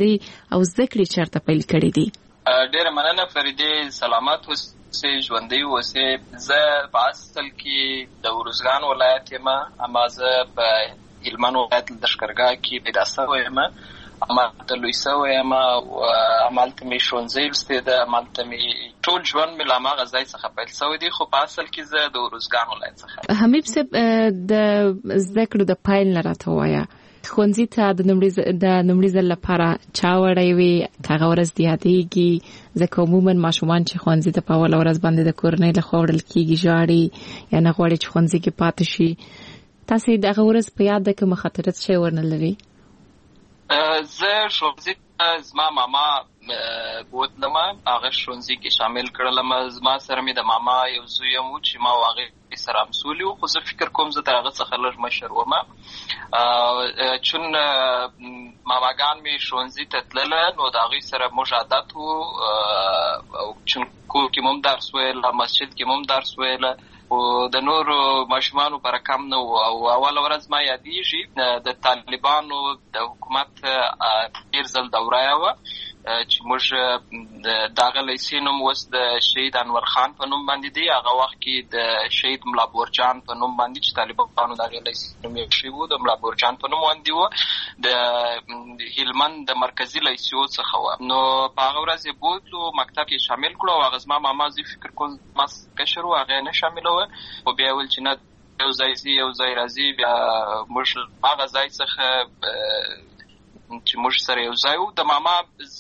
مسافرۍ او زده کړې چیرته پیل کړې دي؟ ډېره مننه فریدې، سلامت اوسئ، ژوندی اوسئ. زه په اصل کې د ارزګان ولایت یم، اما زه په هلمند ولایت لښکرګاه کې پیدا شوی یم، همالته لوی شوی یم او همالته مې ښوونځی لوستی ده، همالته مې ټول ژوند مې له هماغه ځای څخه پیل شوی دی، خو په اصل کې زه د ارزګان ولایت څخه. حمیب صاحب، د زده کړو د پیل نه راته ووایه، ښوونځي ته د لومړي ځل لپاره چا وړی وي؟ هغه ورځ دې یادېږي؟ ځکه عموما ماشومان چې ښوونځي ته په اوله ورځ باندې د کورنۍ لخوا وړل کېږي ژاړي یا نه غواړي چې ښوونځي کې پاتې شي. تاسې د هغه ورځ په یاد ده که مخاطرت شی ورنه لري؟ زه ښوونځي ته زما ماما بوتلم، هغه ښوونځي کې شامل کړلم. زما سره مې د ماما یو زوی هم و چې ما او هغې سره همسولي وو، خو زه فکر کوم زه تر هغه څخه لږ مشر وم. چون ماماګان مې ښوونځي ته تلله نو د هغوی سره موږ عادت وو، چون کور کې مو هم درس ویله، مسجد کې مو هم درس ویله، او د نورو ماشومانو پر کم نه وو. او اوله ورځ ما یادېږي د طالبانو د حکومت ډېر ځل دوره وه چې موږ د هغه لیسې نوم اوس د شهید انور خان په نوم باندې دی، هغه وخت کې د شهید ملا بورجان په نوم باندې چې طالبانو د هغې لیسې نوم یې کښې و، د ملا بورجان په نوم باندې و، د هلمند د مرکزي لیسو څخه وه. نو په هغه ورځ یې بوتلو، مکتب کې شامل کړو، او هغه زما ماما زه فکر کوم ما کشر و، هغه یې نه شاملوه، خو بیا یې ویل چې نه یو ځای ځي یو ځای راځي. بیا موږ هغه ځای څخه چې موږ سره یو ځای وو. د ماما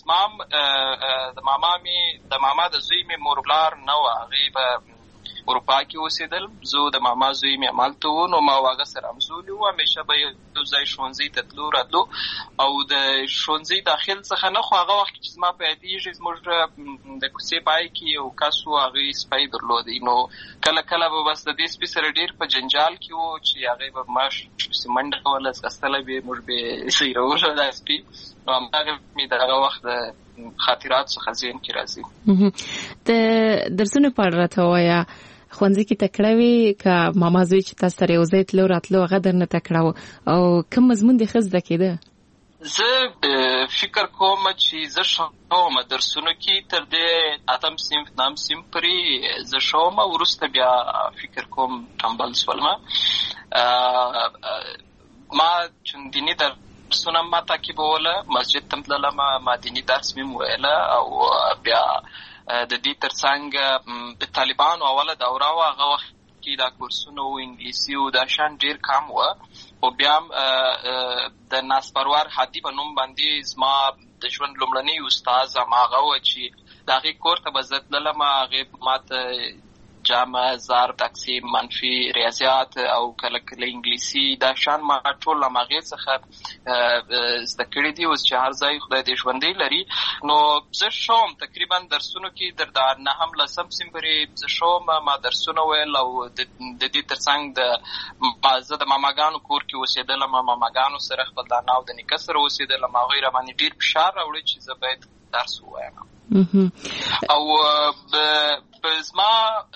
د زوی مې مور پلار نه وه، هغې په اروپا کې اوسېدل، زه د ماما زوی مې همالته وو، نو ما او هغه سره همزولي وو، همیشه به یو ځای ښوونځي ته تلو راتلو. او د ښوونځي داخل څخه نه، خو هغه وخت چې زما په یادېږي زموږ د کوڅې پای کې یو کس و، هغوی سپی درلودی، نو کله کله به بس د دې سپي سره ډېر په جنجال کې وو چې هغې به ما منډه کوله، ځغستلی به یې، موږ به یې سیرولو دا سپي. نو همدغه مې د هغه وخت د خاطراتو څخه ذهن کې راځي. د درسونو په اړه راته ووایه، ښوونځي کې تکړه وې که ماما زوی چې تاسو سره یو ځای تلو راتلو هغه درنه تکړه و، او کوم مضمون دې ښه زده کېده؟ زه فکر کوم چې زه ښه وم درسونو کې، تر دې 8م صنف 9م صنف پورې زه ښه وم، وروسته بیا فکر کوم ټمبل شولم. ما چون دیني درسونه ما تعقیبوله، مسجد ته تللم، ما دیني درس مې ویله، او بیا د دې ترڅنګ د طالبانو اوله دوره وه، هغه وخت کې دا کورسونه و انګلیسي و دا شان ډېر کم وه. خو بیا هم د ناسپرور هادي په نوم باندې زما د ژوند لومړنی استاد هماغه و چې د هغې کور ته به زه تللم، هغې ما ته جمع، ضرب، تقسیم، منفي، ریاضیات او کله کله انګلیسي دا شان ما ټول له هغې څخه زده کړي دي. اوس چې هر ځای خدای دې ژوندی لري، نو زه ښه وم تقریبا درسونو کې، د 9م 10م صنف پورې زه ښه وم، ما درسونه ویل، او د دې ترڅنګ زه د ماماګانو کور کې اوسېدلم، ماماګانو سره خپل د انا او د نیکه سره اوسېدلم، هغوی را باندې ډېر فشار راوړی چې زه باید درس ووایم. او زما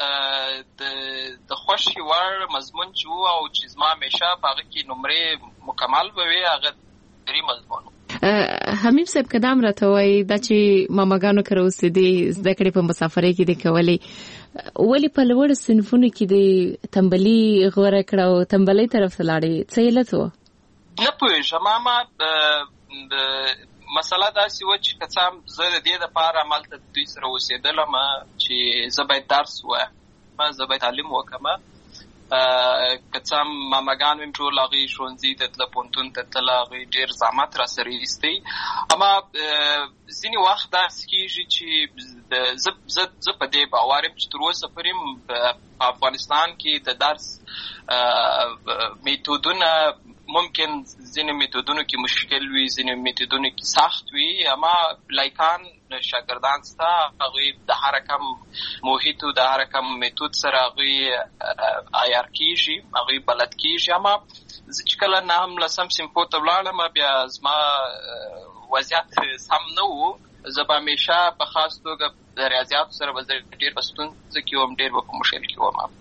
د خوښې وړ مضمون چې و او چې زما همیشه په هغه کې نمرې مکمل به وي، هغه دري مضمون و. حمیب صاحب، که دا هم راته وایي دا چې ماماګانو کره اوسېدې، زده کړې په مسافرۍ کې دې کولې، ولې په لوړو صنفونو کې دې تنبلي غوره کړه او تنبلۍ طرف ته لاړې؟ څه علت و؟ نه پوهېږم، ما مسله داسې وه چې که څه هم زه د دې دپاره همالته دوی سره اوسېدلم چې زه باید درس ووایم، زه باید تعلیم وکړم. که څه هم ماماګان مې ټول هغوی ښوونځي ته تله، پوهنتون ته تله، هغوی ډېر زحمت را سره ایستی، اما ځینې وخت داسې کېږي چې زه په دې باور یم چې تر اوسه پورې په افغانستان کې د درس میتودونه ممکن ځینې میتودونو کې مشکل وي، ځینې میتودونو کې سخت وي، اما لایکان شاګردان سته، هغوی د هر کم محیط او د هر کم میتود سره هغوی عیار کېږي، هغوی بلد کېږي. اما زه چې کله 9م 10م صنفو ته ولاړم، بیا زما وضعیت سم نه و، زه به همیشه په خاص توګه د ریاضیاتو سره به زه ډېر په ستونزه کې وم، ډېر به په مشکل کې وم.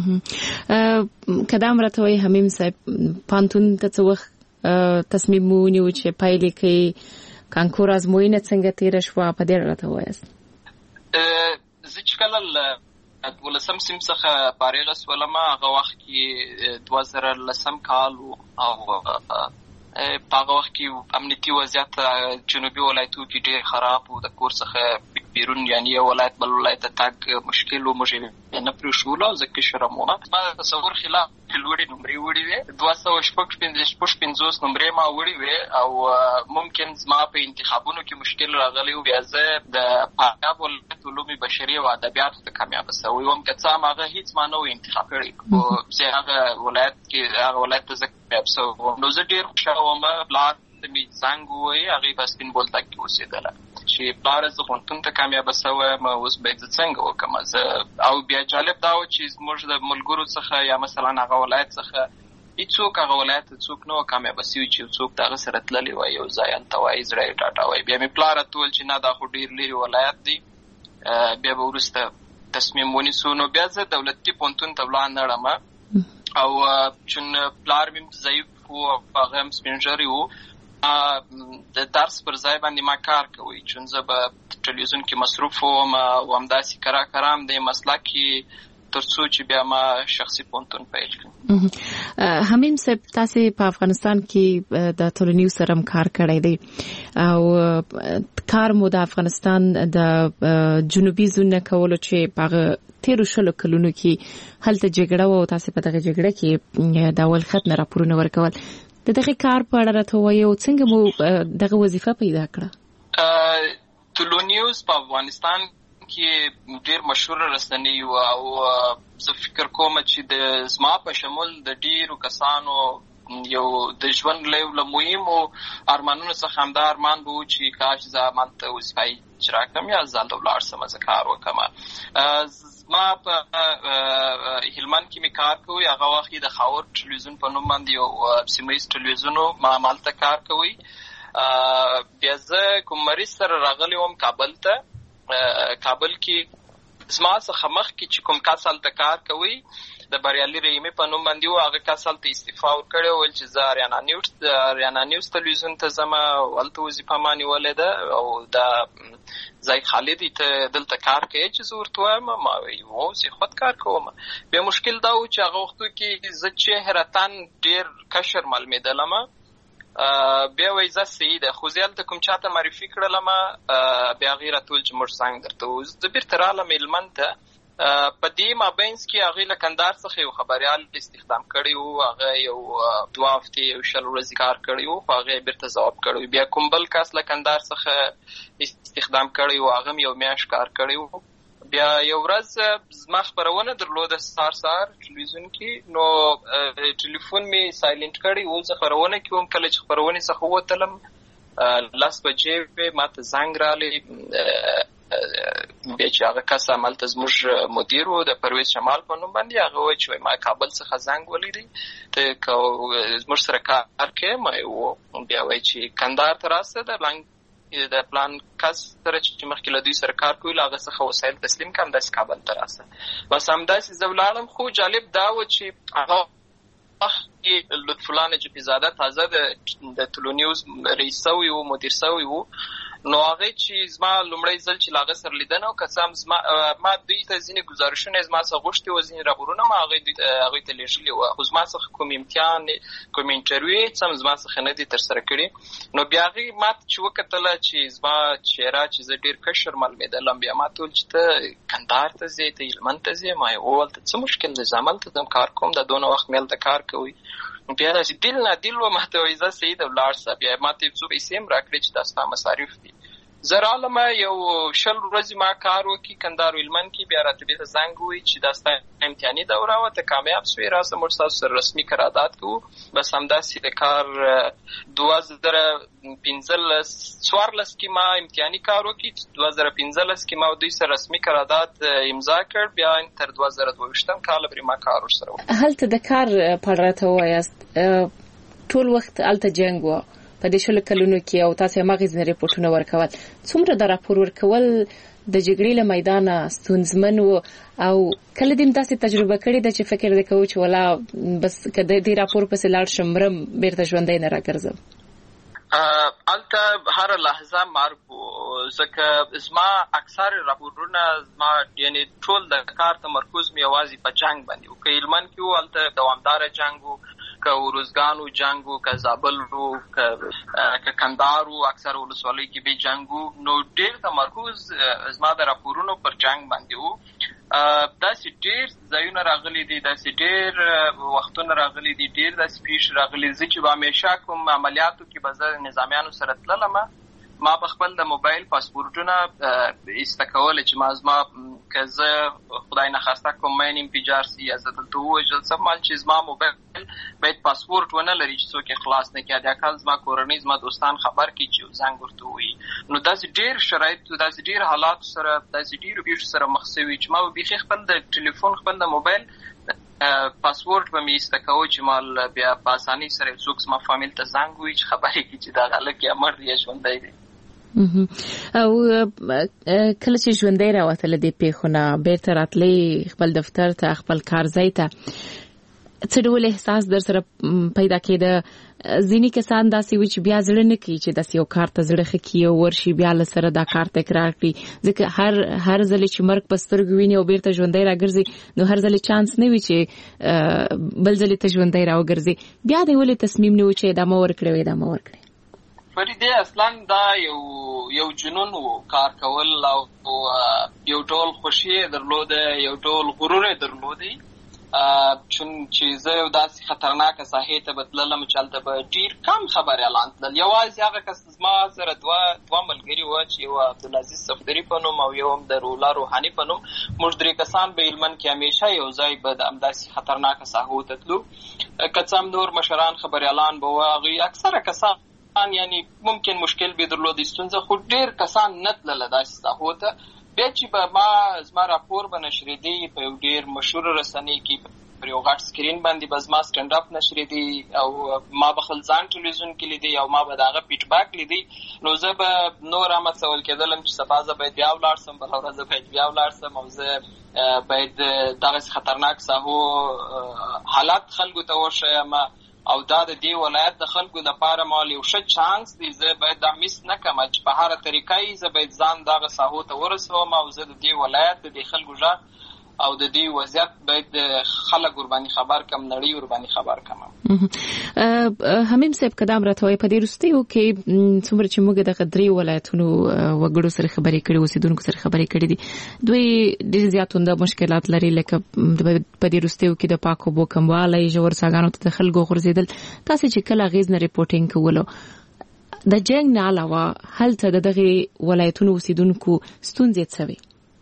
که دا هم راته وایي حمیم صاحب، پوهنتون ته څه وخت تصمیم ونیو چې پیل یې کوي، کانکور ازموینه څنګه تیر شو په دې اړه ته وایست؟ زه چې کله ولسم سیم څخه فارغ شولم هغه وخت کې 2010 کال او په هغه وخت کې امنیتي وضعیت جنوبي ولایتو کې ډېر خراب و. د کور څخه بیرون یعنی ولایت بل ولایت ته تګ مشکل و. موږ نه پرېښولو ځکه شرمونه ما تصور خلاف لوړې نمرې وړې وې 255 نمرې ما وړې وې او ممکن زما په انتخابونو کې مشکل راغلی و. بیا زه د پنجاب ولایت علوم بشري او ادبیاتو ته کامیابه شوی وم. که څه هم هغه هېڅ ما نه و انتخاب کړی خو زه هغه ولایت ته زه کامیاب شوی وم. نو زه ډېر خوشحاله وم. پلار ته مې زنګ ووایي هغې په سپین بولدک کې اوسېدله چې پلاره زه پوهنتون ته کامیابه شوی یم اوس باید زه څنګه وکړم. زه او بیا جالب دا و چې زموږ د ملګرو څخه یا مثلا هغه ولایت څخه هېڅوک هغه ولایت ته څوک نه و کامیابه شوي چې څوک د هغه سره تللی وای یو ځای هلته وایي زړه یې ډاډه وایي. بیا مې پلار راته وویل چې نه دا خو ډېر لرې ولایت دی. بیا به وروسته تصمیم ونیسو. نو بیا زه دولتي پوهنتون ته ولاړم او چون پلار مې ضعیف و هغه هم سپین ږیری و د درس پر ځای باندې ما کار کوي چون زه به ټلویزیون کې مصروف وم او همداسې کرام د مسلک کې تر څو چې بیا ما شخصي پوهنتون پیل کړم. حمیم صاحب تاسو په افغانستان کې د ټولنیز سره کار کړی دی او کار مو د افغانستان د جنوبي زون کولو چې په 13 کلونو کې هلته جګړه و او تاسو په دغه جګړه کې د اول خط نه راپورونه ورکول. د دغه کار په اړه راته وایو څنګه مو دغه وظیفه پیدا کړه؟ ټولنیز په افغانستان کې ډېر مشهور رسنۍ او زه فکر کوم چې د زما په شمول د ډېرو کسانو یو د ژوند له مهمو ارمانونو څخه همدا ارمان به و چې کاش زه همالته وظیفه اجرا کړم یا زه هلته ولاړ شم زه کار وکړم. ما په هلمند کې مې کار کوي. هغه وخت د خاور ټلویزیون په نوم باندې یو سیمه ییز ټلویزیون و ما همالته کار کوي. بیا زه کوم مریض سره راغلی وم کابل ته. کابل کې زما څخه مخکې چې کوم کس هلته کار کوي د بریالي رحیمي په نوم باندې و هغه کس هلته استعفا ورکړی ویل چې زه اریانا نیوز ټلویزیون ته ځم هلته وظیفه ما نیولې ده او دا ځای خالد ته دلته کار کوي چې زه ورته وایم ما وایي هو زه خود کار کوم. بیا مشکل دا و چې هغه وختو کې زه چهرتاً ډېر کشر معلومېدلم. بیا وایي زه صحیح ده خو زه هلته کوم چاته معرفي کړلم بیا هغې راته ویل چې موږ څنګه درته ووایو. زه بېرته رالم هلمند ته. په دې مابینځ کې هغې له کندهار څخه یو خبریال استخدام کړی و. هغه یو 2 هفتې یو 20 ورځې کار کړی و خو هغې بېرته ځواب کړی و. بیا کوم بل کس له کندهار څخه استخدام کړی و هغه هم یو میاشت کار کړی و. بیا یو ورځ زما خپرونه درلوده سهار ټلویزیون کې نو ټلیفون مې سایلنټ کړی و. زه خپرونه کې وم کله چې خپرونې څخه ووتلم 10 بجې ما ته زنګ راغلی. بیا چې هغه کس همالته زموږ مدیر و د پرویز شمال په نوم باندې هغه وایي چې ما کابل څخه زنګ ولیدی ته زموږ سره کار کوې ما یې بیا وایي چې کندهار ته راسه د پلان کس سره چې مخکې له دوی سره کار کوي له هغه څخه وسایل تسلیم کړم داسې کابل ته راسه. بس همداسې زه ولاړم. خو جالب دا و چې هغه وخت کې لطف الله نجفي زاده تازه د ټولنیوز رئیس شوی و مدیر شوی و. نو هغې چې زما لومړی ځل چې له هغه سره لیدنه و که څه هم ما دوی ته ځینې ګزارشونه زما څخه غوښتي وو ځینې راپورونه ما هغوی ته لیږلي وو خو زما څخه کوم امتحان کوم انټرویو هېڅ هم زما څخه نه دي ترسره کړي. نو بیا هغې ما ته چې وکتله چې زما چهره چې زه ډېر کشر معلومېدلم بیا ما ته وویل چې ته کندهار ته ځې ته هلمند ته ځې ما یې وویل ته څه مشکل دی زه همالته ځم کار کوم دا دونه وخت مې هلته کار کوي. بیا داسې دل نه دل و ما ته وایي زه صحیح ده ولاړ شه. بیا ما ته یو څو پیسې هم راکړې چې دا ستا مصارف دي. زه رالم یو 20 ورځې ما کار وکړي کندهار هلمند کې. بیا راته بېرته زنګ ووایي چې دا ستا امتحاني دوره وه ته کامیاب شوې راشه موږ ستاسو سره رسمي قرارداد کوو. بس همداسې د کار 2014 کې ما امتحاني کار وکړي. 2015 کې ما دوی سره رسمي قرارداد امضا کړ. بیا تر 2022 کاله پورې ما کار ورسره وکړ. هلته د کار په اړه راته ووایاست ټول وخت هلته جنګ و په دې 20 کلونو کې او تاسو هماغه ځینې ریپورتونه ورکول څومره د راپور ورکول د جګړې له میدانه ستونزمن و او کله دې تاسو تجربه کړې ده چې فکر وکړو چې ولا بس کله دې راپور پسې لاړ شم مرم بیرته ژوندۍ نه راګرځم؟ البته هر لحظه مرګ ځکه زما اکثر راپورونه زما یعنی ټول د کار تمرکز مې یوازې په جنگ باندې او که هلمند کې وو هلته دوامداره جنگ وو که ورزګان وو جنگ وو که زابل وو که کندهار وو اکثر ولسوالۍ کې به جنگ وو نو ډېر تمرکز زما د راپورونو پر جنگ باندې وو. داسې ډېر ځایونه راغلي دي داسې ډېر وختونه راغلي دي ډېر داسې پیښې راغلي زه چې به همیشه کوم عملیاتو کې به زه نظامیانو سره تللم ما به خپل د موبایل پاسپورټونه ایسته کول چې زما که زه خدای نخواسته کوم مین انفجار سي یا زه دلته ووژل سم چې زما موبایل باید پاسپورټ ونه لري چې څوک یې خلاص نه کړي حداقل زما کورنۍ زما دوستان خبر کړي چې زنګ ورته ووایي. نو داسې ډېر شرایط داسې ډېر حالاتو سره داسې ډېرو پیښو سره مخ شوي چې ما به بیخي خپل د ټلیفون خپل د موبایل پاسپورټ به مې ایسته کوو چې ما بیا په اسانۍ سره څوک زما فامیل ته زنګ ووایي چې خبرې کړي چې دغه هلک یا مړ دی یا ژوندی دی. او کله چې ژوندی راوتله دې پیښو نه بیرته راتلی خپل دفتر ته خپل کار ځای ته څه ډول احساس در سره پیدا کېده؟ ځینې کسان داسې وي چې بیا زړه نه کوي چې داسې یو کار ته زړه ښه کړي او ورشي بیا له سره دا کار تکرار کړي ځکه هر ځل چې مرګ په سترګو ویني او بیرته ژوندی راګرځي نو هر ځل چانس نه وي چې بل ځل ته ژوندی راوګرځي بیا دې ولې تصمیم نه و چې ادامه ورکړي؟ فریده اصلا دا یو جنون و کار کول او یو ډول خوشي درلوده یو ډول غرور درلوده چون چې زه یو داسې خطرناکه ساحې ته به تللم چې هلته به ډېر کم خبرې اعلان تلل. یوازې هغه کس زما سره دوه ملګري وه چې یو عبدالعزیز صفدري په نوم او یو هم د رولا روحاني په نوم موږ درې کسان به هلمند کې همیشه یو ځای به د همداسې خطرناکه ساحو ته تلو. که څه هم نور مشران خبرې اعلان به وه هغوی اکثره کسان یعنی ممکن مشکل به درلودی ستونزه خو ډېر کسان نه تلله داسې ساحو ته. بیا چې به زما راپور به نشرېدی په یو ډېر مشهور رسنۍ کې پر یو غټ سکرین باندې به زما سټنډ اپ نشرېدی او ما به خپل ځان ټلویزیون کې لیدی او ما به د هغه فیډباک لیدی نو زه به نور همڅول کېدلم چې سبا زه باید بیا ولاړ سم بله ورځ زه باید بیا ولاړ سم او زه باید دغسې خطرناک ساحو حالات خلکو ته وښیم او دا د دې ولایت د خلکو لپاره مال یو ښه چانس دی زه باید دا میس نه کړم چې په هره طریقه زه باید ځان دغه ساحو ته ورسوم او زه د دې ولایت د دې خلکو غږ او د دې وضعیت باید خلک ورباندې خبر کم نړۍ ورباندې خبر کم. حمیم صاحب قدم راته په دې وروستیو کې څومره چې موږ د درې ولایتونو وګړو سره خبرې کړې اوسېدونکو سره خبرې کړې دي دوی ډېر زیات ونده مشکلات لري لکه په دې وروستیو کې د پاک اوبو کموالی ژور څاګانو ته د خلکو غورځېدل تاسې چې کله اغېز نه ریپورټینګ کولو د جنګ نه علاوه هلته د دغې ولایتونو اوسېدونکو ستونزې څه وې؟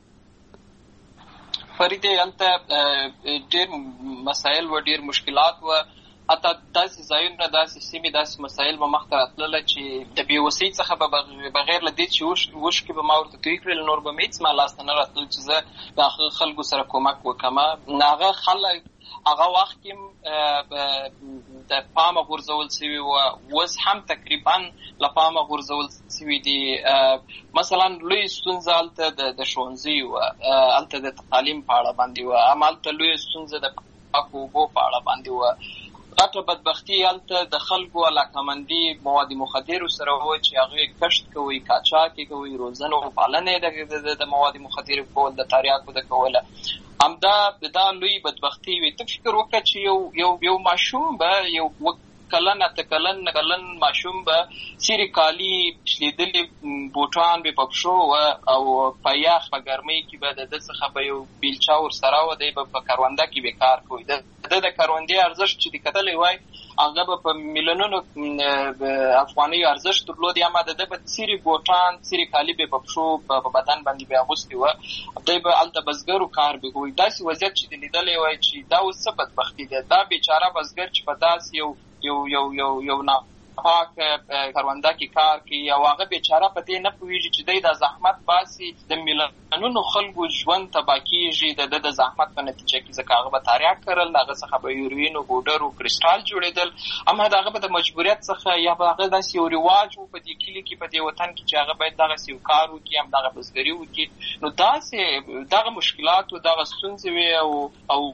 فریده هلته ډېر مسایل و ډېر مشکلات و حتی داسې ځایونه داسې سیمې داسې مسایل به مخته راتلله چې د بېوسۍ څخه به بغیر له دې چې وشکې به ما ورته توی کړل نور به مې هېڅ ما لاسته نه راتلل چې زه د خلکو سره کومک وکړم. هغه خلک هغه وخت کې د پامه غورځول سوي وو اوس هم تقریبا له پامه غورځول سوي دي. مثلا لوی ستونزه هلته د ښوونځي وه هلته د تعلیم په اړه باندې وه همالته لویه ستونزه د پاکو اوبو په اړه باندې وه. غټه بدبختي هلته د خلکو علاقمندي مواد مخدرو سره وه چې هغوی کښت کوي قاچاق یې کوي روزنه او پالنه د مواد مخدرو کول د تریاکو د کوله همدا دا لوی بدبختي وي. ته فکر وکړه چې یو ماشوم به یو کلن اته کلن ماشوم به سیری کالی شلیدلې بوټان به په پښو او په یخ په ګرمۍ کې به د څخه به یو بیلچا ورسره و دی به په کرونده کې به کار کوي. د کروندې ارزښت چې د کتلی وای هغه به په میلیونونو افغانیو ارزښت درلودی اما د به سیری بوټان سیری کالی به په پښو په بدن باندې به اغوستي و دی به هلته بزګرو کار به کوي. داسې وضعیت چې د لیدلی وای چې دا اوس څه بدبختي ده دا بیچاره بزګر چې په داسې یو ناپاک کرونده کې کار کوي او هغه بیچاره په دې نه پوهېږي چې دی دا زحمت باسي د میلیونونو خلکو ژوند تباه کېږي د زحمت په نتیجه کې ځکه هغه به تریاک کرل هغه څخه به یوروین او بوډر او کرسټال جوړېدل اما د هغه به د مجبوریت څخه یا به هغه داسې یو رواج و په دې کلي کې په دې وطن کې چې هغه باید دغسې یو کار وکړي همدغه بزګري وکړي. نو داسې دغه مشکلات و دغه ستونزې وې او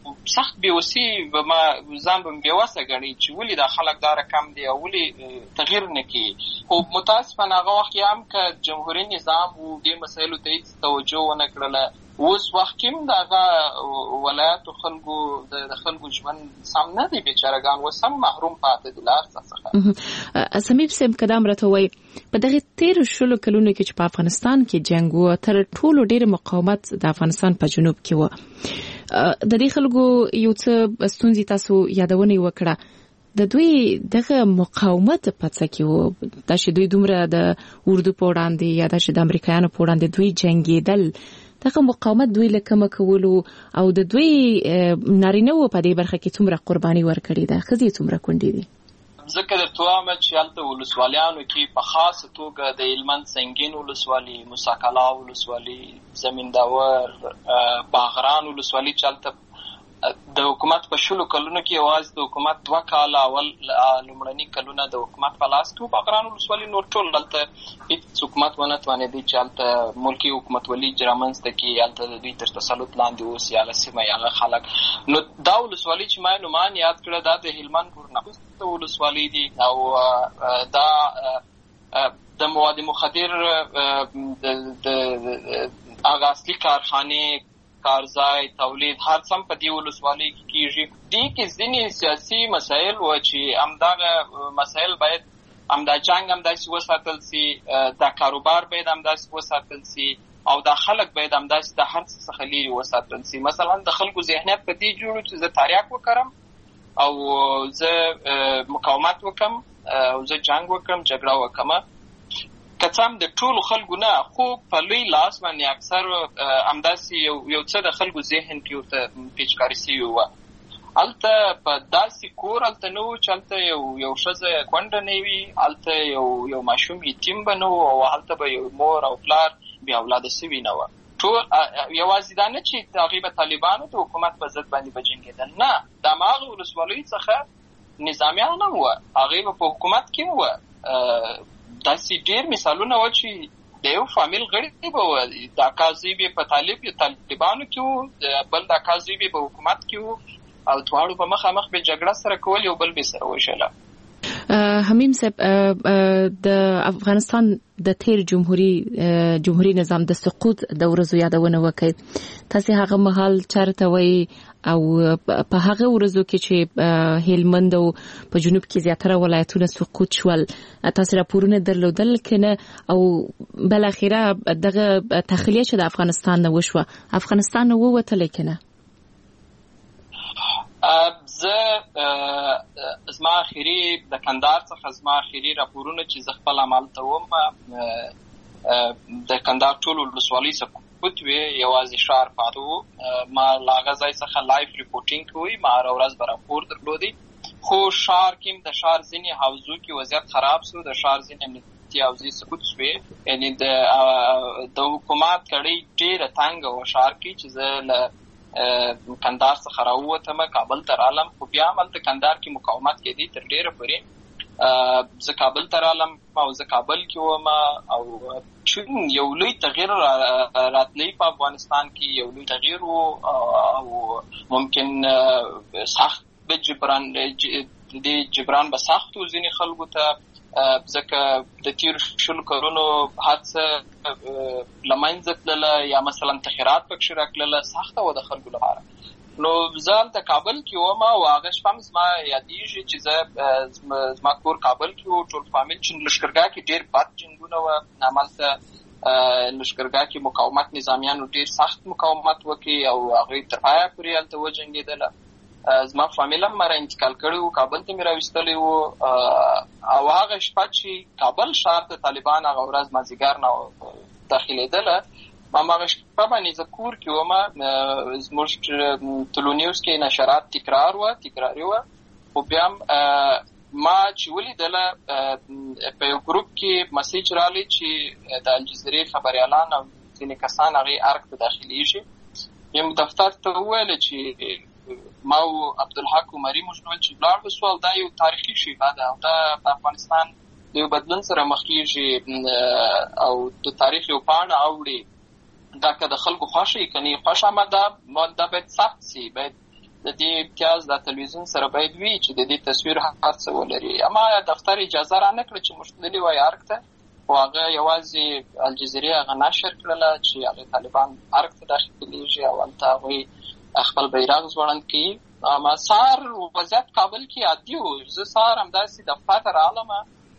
سخت بیوسی به ما ځان به بیوسه غني چې ولې د خلک دا رقم دی او ولې تغییر نه کوي. خو متاسفانه هغه وخت هم که جمهوریت نظام و دې مسایلو ته هیڅ توجه ونه کړله. اوس وخت کې دغه ولایت خلکو د خلکو ژوند سم نه دی، بیچارهګان اوس هم محروم پاتې دي له هر څه څخه. سمیب صاحب قدم راته وایي په دغه 13 کلونو کې چې په افغانستان کې جنگ و تر ټولو ډېر مقاومت د افغانستان په جنوب کې و. د دې خلکو یو څه ستونزې تاسو یادونه وکړه. د دوی دغه مقاومت په څه کې و دا چې دوی دومره د اردو په وړاندې یا د امریکایانو په وړاندې دوی جنگیدل، دغه مقاومت دوی لکه کولو او د دوی نارینه و په دې برخه کې څومره قرباني ورکړې ده، ښځې څومره کونډې دي. ځکه د توامه چې هلته ولسوالیانو کې په خاصه توګه د هلمند سنګین ولسوالي، موسی کلا ولسوالي، زمین داور، باغران ولسوالي چې هلته د حکومت په 10 کلونو کې یوازې د حکومت 2 کاله اول لومړني کلونه د حکومت په لاس کې باغران ولسوالي نور ټول هلته هېڅ حکومت ونه توانېدی چې هلته ملکي حکومتولي رامنځته کړي، هلته د دوی تر تسلط لاندې اوسي هغه سیمه هغه خلک. نو دا ولسوالي چې ما نومان یاد کړه دا د هلمند ګورنوست ولسوالي دي او دا د مواد مخدر د هغه اصلي کارخانې کارځای تولید هر څه په دې ولسوالۍ کې کېږي. دې کې ځینې سیاسي مسایل و چې همدغه مسایل باید همدا جنګ همداسې وساتل سي، دا کاروبار باید همداسې وساتل سي او دا خلک باید همداسې د هر څه څخه لرې وساتل سي. مثلا د خلکو ذهنیت په دې جوړ چې زه تاریاک وکړم او زه مقاومت وکړم او زه جنګ وکړم، جګړه وکړم. که څه هم د ټولو خلکو نه، خو په لوی لاس باندې اکثر همداسې یو څه د خلکو ذهن کې ورته پیچکاري سوي وه. هلته په داسې کور هلته نه و چې هلته یو ښځه کونډه نه وي، هلته یو ماشوم یتیم به نه و او هلته به یو مور او پلار بې اولاده سوي نه وه. ټول یوازې دا نه چې هغوی به طالبانو د حکومت په ضد باندې به جنګېدل، نه، د هماغه ولسوالیو څخه نظامیان هم وه، هغوی به په حکومت کې وه. داسې ډېر مثالونه و چې د یو فامیل غړي به وه، د اکا زوی به په طالبانو کې و، بل د اکا زوی به په حکومت کې و او دواړو به مخامخ به جګړه سره کول، یو بل به سره وژله. حمیم صاحب، د افغانستان د تیر جمهوریت نظام د سقوط د ورځو یادونه وکړئ. تاسو هغه مهال چارته وای او په هغه ورځو کې چې هلمند او په جنوب کې زیاتره ولایتونه سقوط شول، تاسو راپورونه درلودل کنه او بل اخیره دغه تخلیه چې د افغانستان نه وشوه، افغانستان نه ووتل کنه؟ زما اخیری د کندهار څخه زما اخیری راپورونه چې زه خپل عمل ته وم د کندهار ټول ولسوالۍ سقوط وي، یوازې ښار پاتې و. ما له هغه ځای څخه لایف ریپورټینګ کوي، ما هره ورځ به راپور درلودی. خو ښار کې د ښار ځینې حوزو کې وضعیت خراب شو، د ښار ځینې امنیتي حوزې سقوط شوې، یعنې د حکومت کړۍ ډېره تنګه وه ښار کې چې زه له کندهار څخه راووتم کابل ته رالم. خو بیا هم هلته کندهار کې مقاومت کېدی تر ډېره پورې. زه کابل ته رالم او زه کابل کې وم او چون یو لوی تغییر راتلی په افغانستان کې، یو لوی تغییر و او ممکن سخت به جبران به سخت و ځینې خلکو ته، ځکه د تېرو 20 کلونو هڅه له منځه تلله یا مثلا تغیرات پکښې راکړله، سخته وه د خلکو لپاره. نو زه هلته کابل کې وم او هغه شپه هم زما یادېږي چې زه زما کور کابل کې و، ټول فامیل چې لښکرګاه کې ډېر بد جنګونه وه، همالته لښکرګاه کې مقاومت نظامیانو ډېر سخت مقاومت وکړي او هغوی تر پایه پورې هلته وجنګېدله. زما فامیل هم ما را انتقال کړی و، کابل ته مې راویستلی و او هغه شپه چې کابل ښار ته طالبان هغه ورځ مازدیګر نه داخلېدله، ما هغه شپه باندې زه کور کې وم. زموږ تلونیوز کې نشرات تکراري وه، خو بیا هم ما چې ولیدله په یو ګروپ کې مسیج رالی چې د الجزیرې خبریالان او ځینې کسان هغې ارګ ته داخلېږي. یم دفتر ته وویله چې ما او عبدالحق عمري موږ ویل چې لاړ به سو او دا یو تاریخي شیبه ده او دا په افغانستان د یو بدلون سره مخ کېږي او د تاریخ یو پاڼه اوړي. دا که د خلکو خوښه یې که نه یې خوښه، اما دا باید ثبت سي، باید د دې امتیاز د تلویزیون سره باید وي چې د دې تصویر هر څه ولري. اما دفتر اجازه را نه کړه چې موږ تللي وای ارګ ته، خو هغه یوازې الجزیرې هغه نشر کړله چې هغه طالبان ارګ ته داخلېږي او هلته هغوی خپل بیرغ ځوړند کوي. اما سهار وضعیت کابل کې عادي و. زه سهار همداسې دفتر ته راغلم،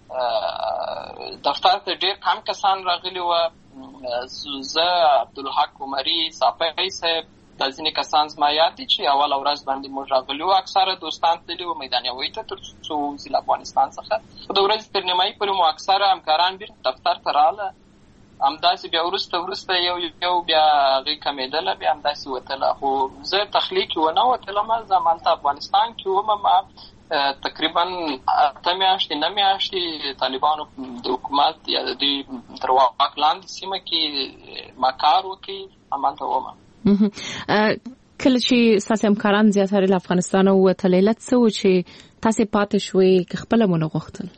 دفتر ته ډېر کم کسان راغلي وو. زه عبدالحق عمري صافی صاحب دا ځینې کسان زما یاد دي چې اوله ورځ باندې موږ راغلي وو. اکثره دوستان تللي وو میدان یوې ته تر څو وځي له افغانستان څخه. خو د ورځې تر نیمایي پورې مو اکثره همکاران بېرته دفتر ته راغله. همداسې بیا وروسته یو بیا هغې کمېدله، بیا همداسې وتله. خو زه تخلیق کې ونه وتلم، زه همالته افغانستان کې وم. تقریبا 8 میاشتې 9 میاشتې طالبانو د حکومت یا د دوی تر واک لاندې سیمه کې ما کار وکړي، همالته وم. کله چې ستاسې همکاران زیاتره له افغانستانه ووتل، علت څه و چې تاسې پاتې شوې که خپله مو نه غوښتل؟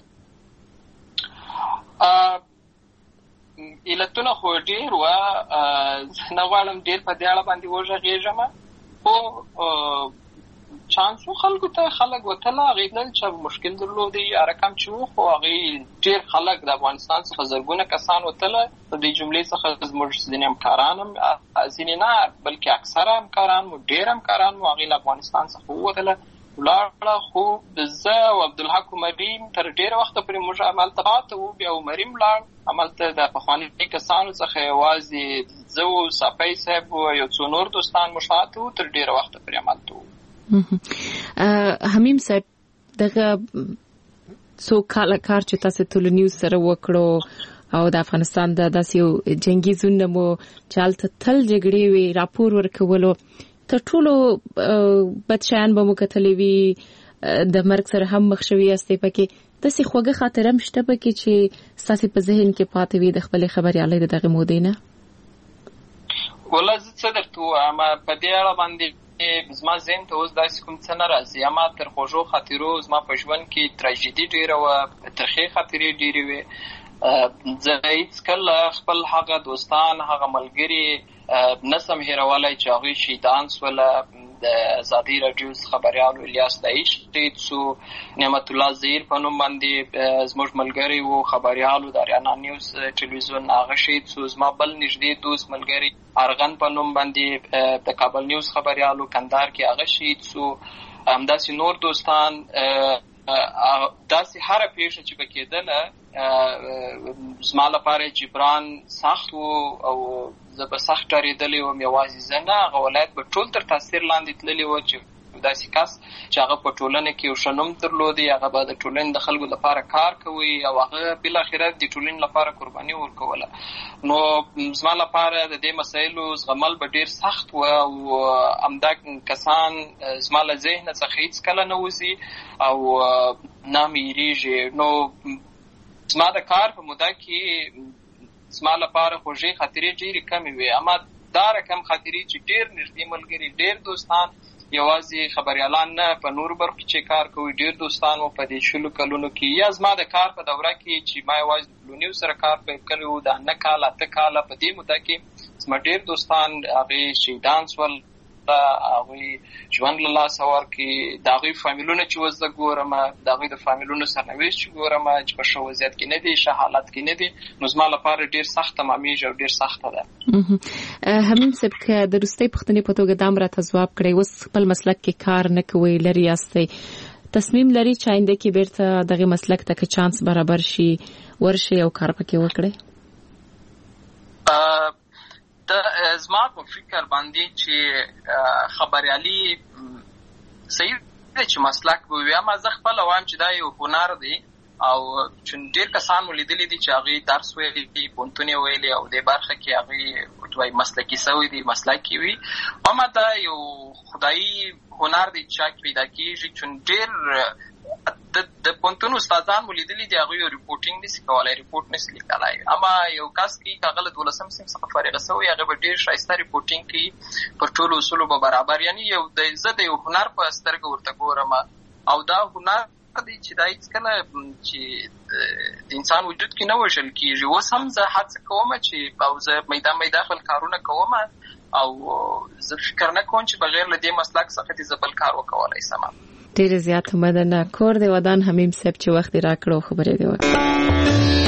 علتونه خو ډېر وه، نه غواړم ډېر په دې اړه باندې وغږېږم، خو چانسو خلکو ته خلک وتله، هغې تلل چې مشکل درلودی یا رقم چې و، خو هغې ډېر خلک د افغانستان څخه زرګونه کسان وتله. د دې جملې څخه زموږ ځینې همکاران هم، ځینې نه بلکې اکثره همکاران مو، ډېر همکاران مو هغې له افغانستان څخه ووتله ولاړه. خو زه او عبدالحق عمري تر ډېره وخته پورې موږ همالته پاته وو. بیا عمري هم لاړ، همالته د پخواني کسانو څخه یوازې زه و صافی صاحب و یو څو نور دوستان موږ پاته وو، تر ډېره وخته پورې همالته وو. حمیم صاحب، دغه څو کاله کار چې تاسو ټولنیز سره وکړو او د افغانستان د داسې یو جنگي زون مو چې هلته تل جګړې وي، راپور ورکولو، تر ټولو بد شیان به مو کتلې وي، د مرګ سره هم مخ شوي یاستئ. پکې داسې خوږه خاطره هم شته پکې چې ستاسې په ذهن کې پاتې وي د خپلې خبریالۍ د دغې مودې نه؟ والله زه څه درته ووایم، په دې اړه باندې زما ذهن ته اوس داسې کوم څه نه راځي. اما تر خوږو خاطرو زما په ژوند کې تراژیدي ډېره وه، ترخې خاطرې ډېرې وې. زه هېڅکله خپل هغه دوستان، هغه ملګري نسم هېرولی چې هغوی شهیدان سوله. د ازادۍ راډیو خبریال الیاس داعش شهید سو، نعمت الله زهیر په نوم باندې زموږ ملګری و خبریال د اریانا نیوز ټلویزیون، هغه شهید سو. زما بل نږدې دوست ملګری ارغن په نوم باندې د کابل نیوز خبریال کندهار کې، هغه شهید سو. همداسې نور دوستان. داسې هره پیښه چې به کېدله زما لپاره جبران سخت و او زه به سخت ډارېدلی وم. یوازې زه نه، هغه ولایت به ټول تر تاثیر لاندې تللی و چې داسې کس چې هغه په ټولنه کې یو ښه نوم درلودی، هغه به د ټولنې د خلکو لپاره کار کوي او هغه بالاخره د ټولنې لپاره قرباني ورکوله. نو زما لپاره د دې مسایلو زغمل به ډېر سخت و او همدا کسان زما له ذهنه څخه هېڅکله نه وځي او نه مې هېرېږي. نو زما د کار په موده کې زما لپاره خوږې خاطرې ډېرې کمې وې. اما دا رقم خاطرې چې ډېر نږدې ملګري، ډېر دوستان، یوازې خبریالان نه، په نورو برخو چې کار کوي ډېر دوستان و په دې 20 کلونو کې. یا زما د کار په دوره کې چې ما یوازې ټولنیز سره کار پیل کړی و، د 9 کاله 8 کاله په دې موده کې زما ډېر دوستان هغې شهیدان سول، هغوی ژوند له لاسه ورکړي. د هغوی فامیلونه چې اوس زه ګورم، د هغوی د فامیلونو سرنوشت چې ګورم چې په ښه وضعیت کې نه دي، ښه حالت کې نه دي، نو زما لپاره ډېر سخت تمامېږي او ډېر سخته ده. حمیم صاحب، که د وروستۍ پوښتنې په توګه دا هم راته ځواب کړئ، اوس خپل مسلک کې کار نه کوئ، لرې یاستئ، تصمیم لري چې آینده کې بیرته دغه مسلک ته که چانس برابر شي ورشي او کار پکې وکړئ؟ زما په فکر باندې چې خبریالي صحیح دی چې مسلک به وي، اما زه خپله وایم چې دا یو هنر دی او ډېر کسان مو لیدلي دي چې هغوی درس ویلي دي، پوهنتون یې ویلي او دې برخه کې هغوی مسلکي سوي دي، مسلکي وي. اما دا یو خدایي هنر دی چې چا کې پیدا کېږي. چون ډېر د پوهنتون استادان مو لیدلي دي، هغوی ریپورټینګ نشي کولی، ریپورټ نشي لیکلی. اما یو کس کې که هغه له 12م صنف څخه فارغه سوی، هغه به ډېر ښایسته ریپورټینګ کوي، پر ټولو اصولو به برابر. یعنې زه د یو هنر په سترګه ورته ګورم او دا هنر دی چې دا هېڅکله چې د انسان وجود کې نه وژل کېږي. اوس هم زه هڅه کوم چې او زه میده خپل کارونه کوم، او زه فکر نه کوم چې بغیر له دې مسلک څخه دې زبل کار وکولای سم. ډیر زیات مننه. کور د ودان حمیم صاحب چې وخت راکړو خبرې دی.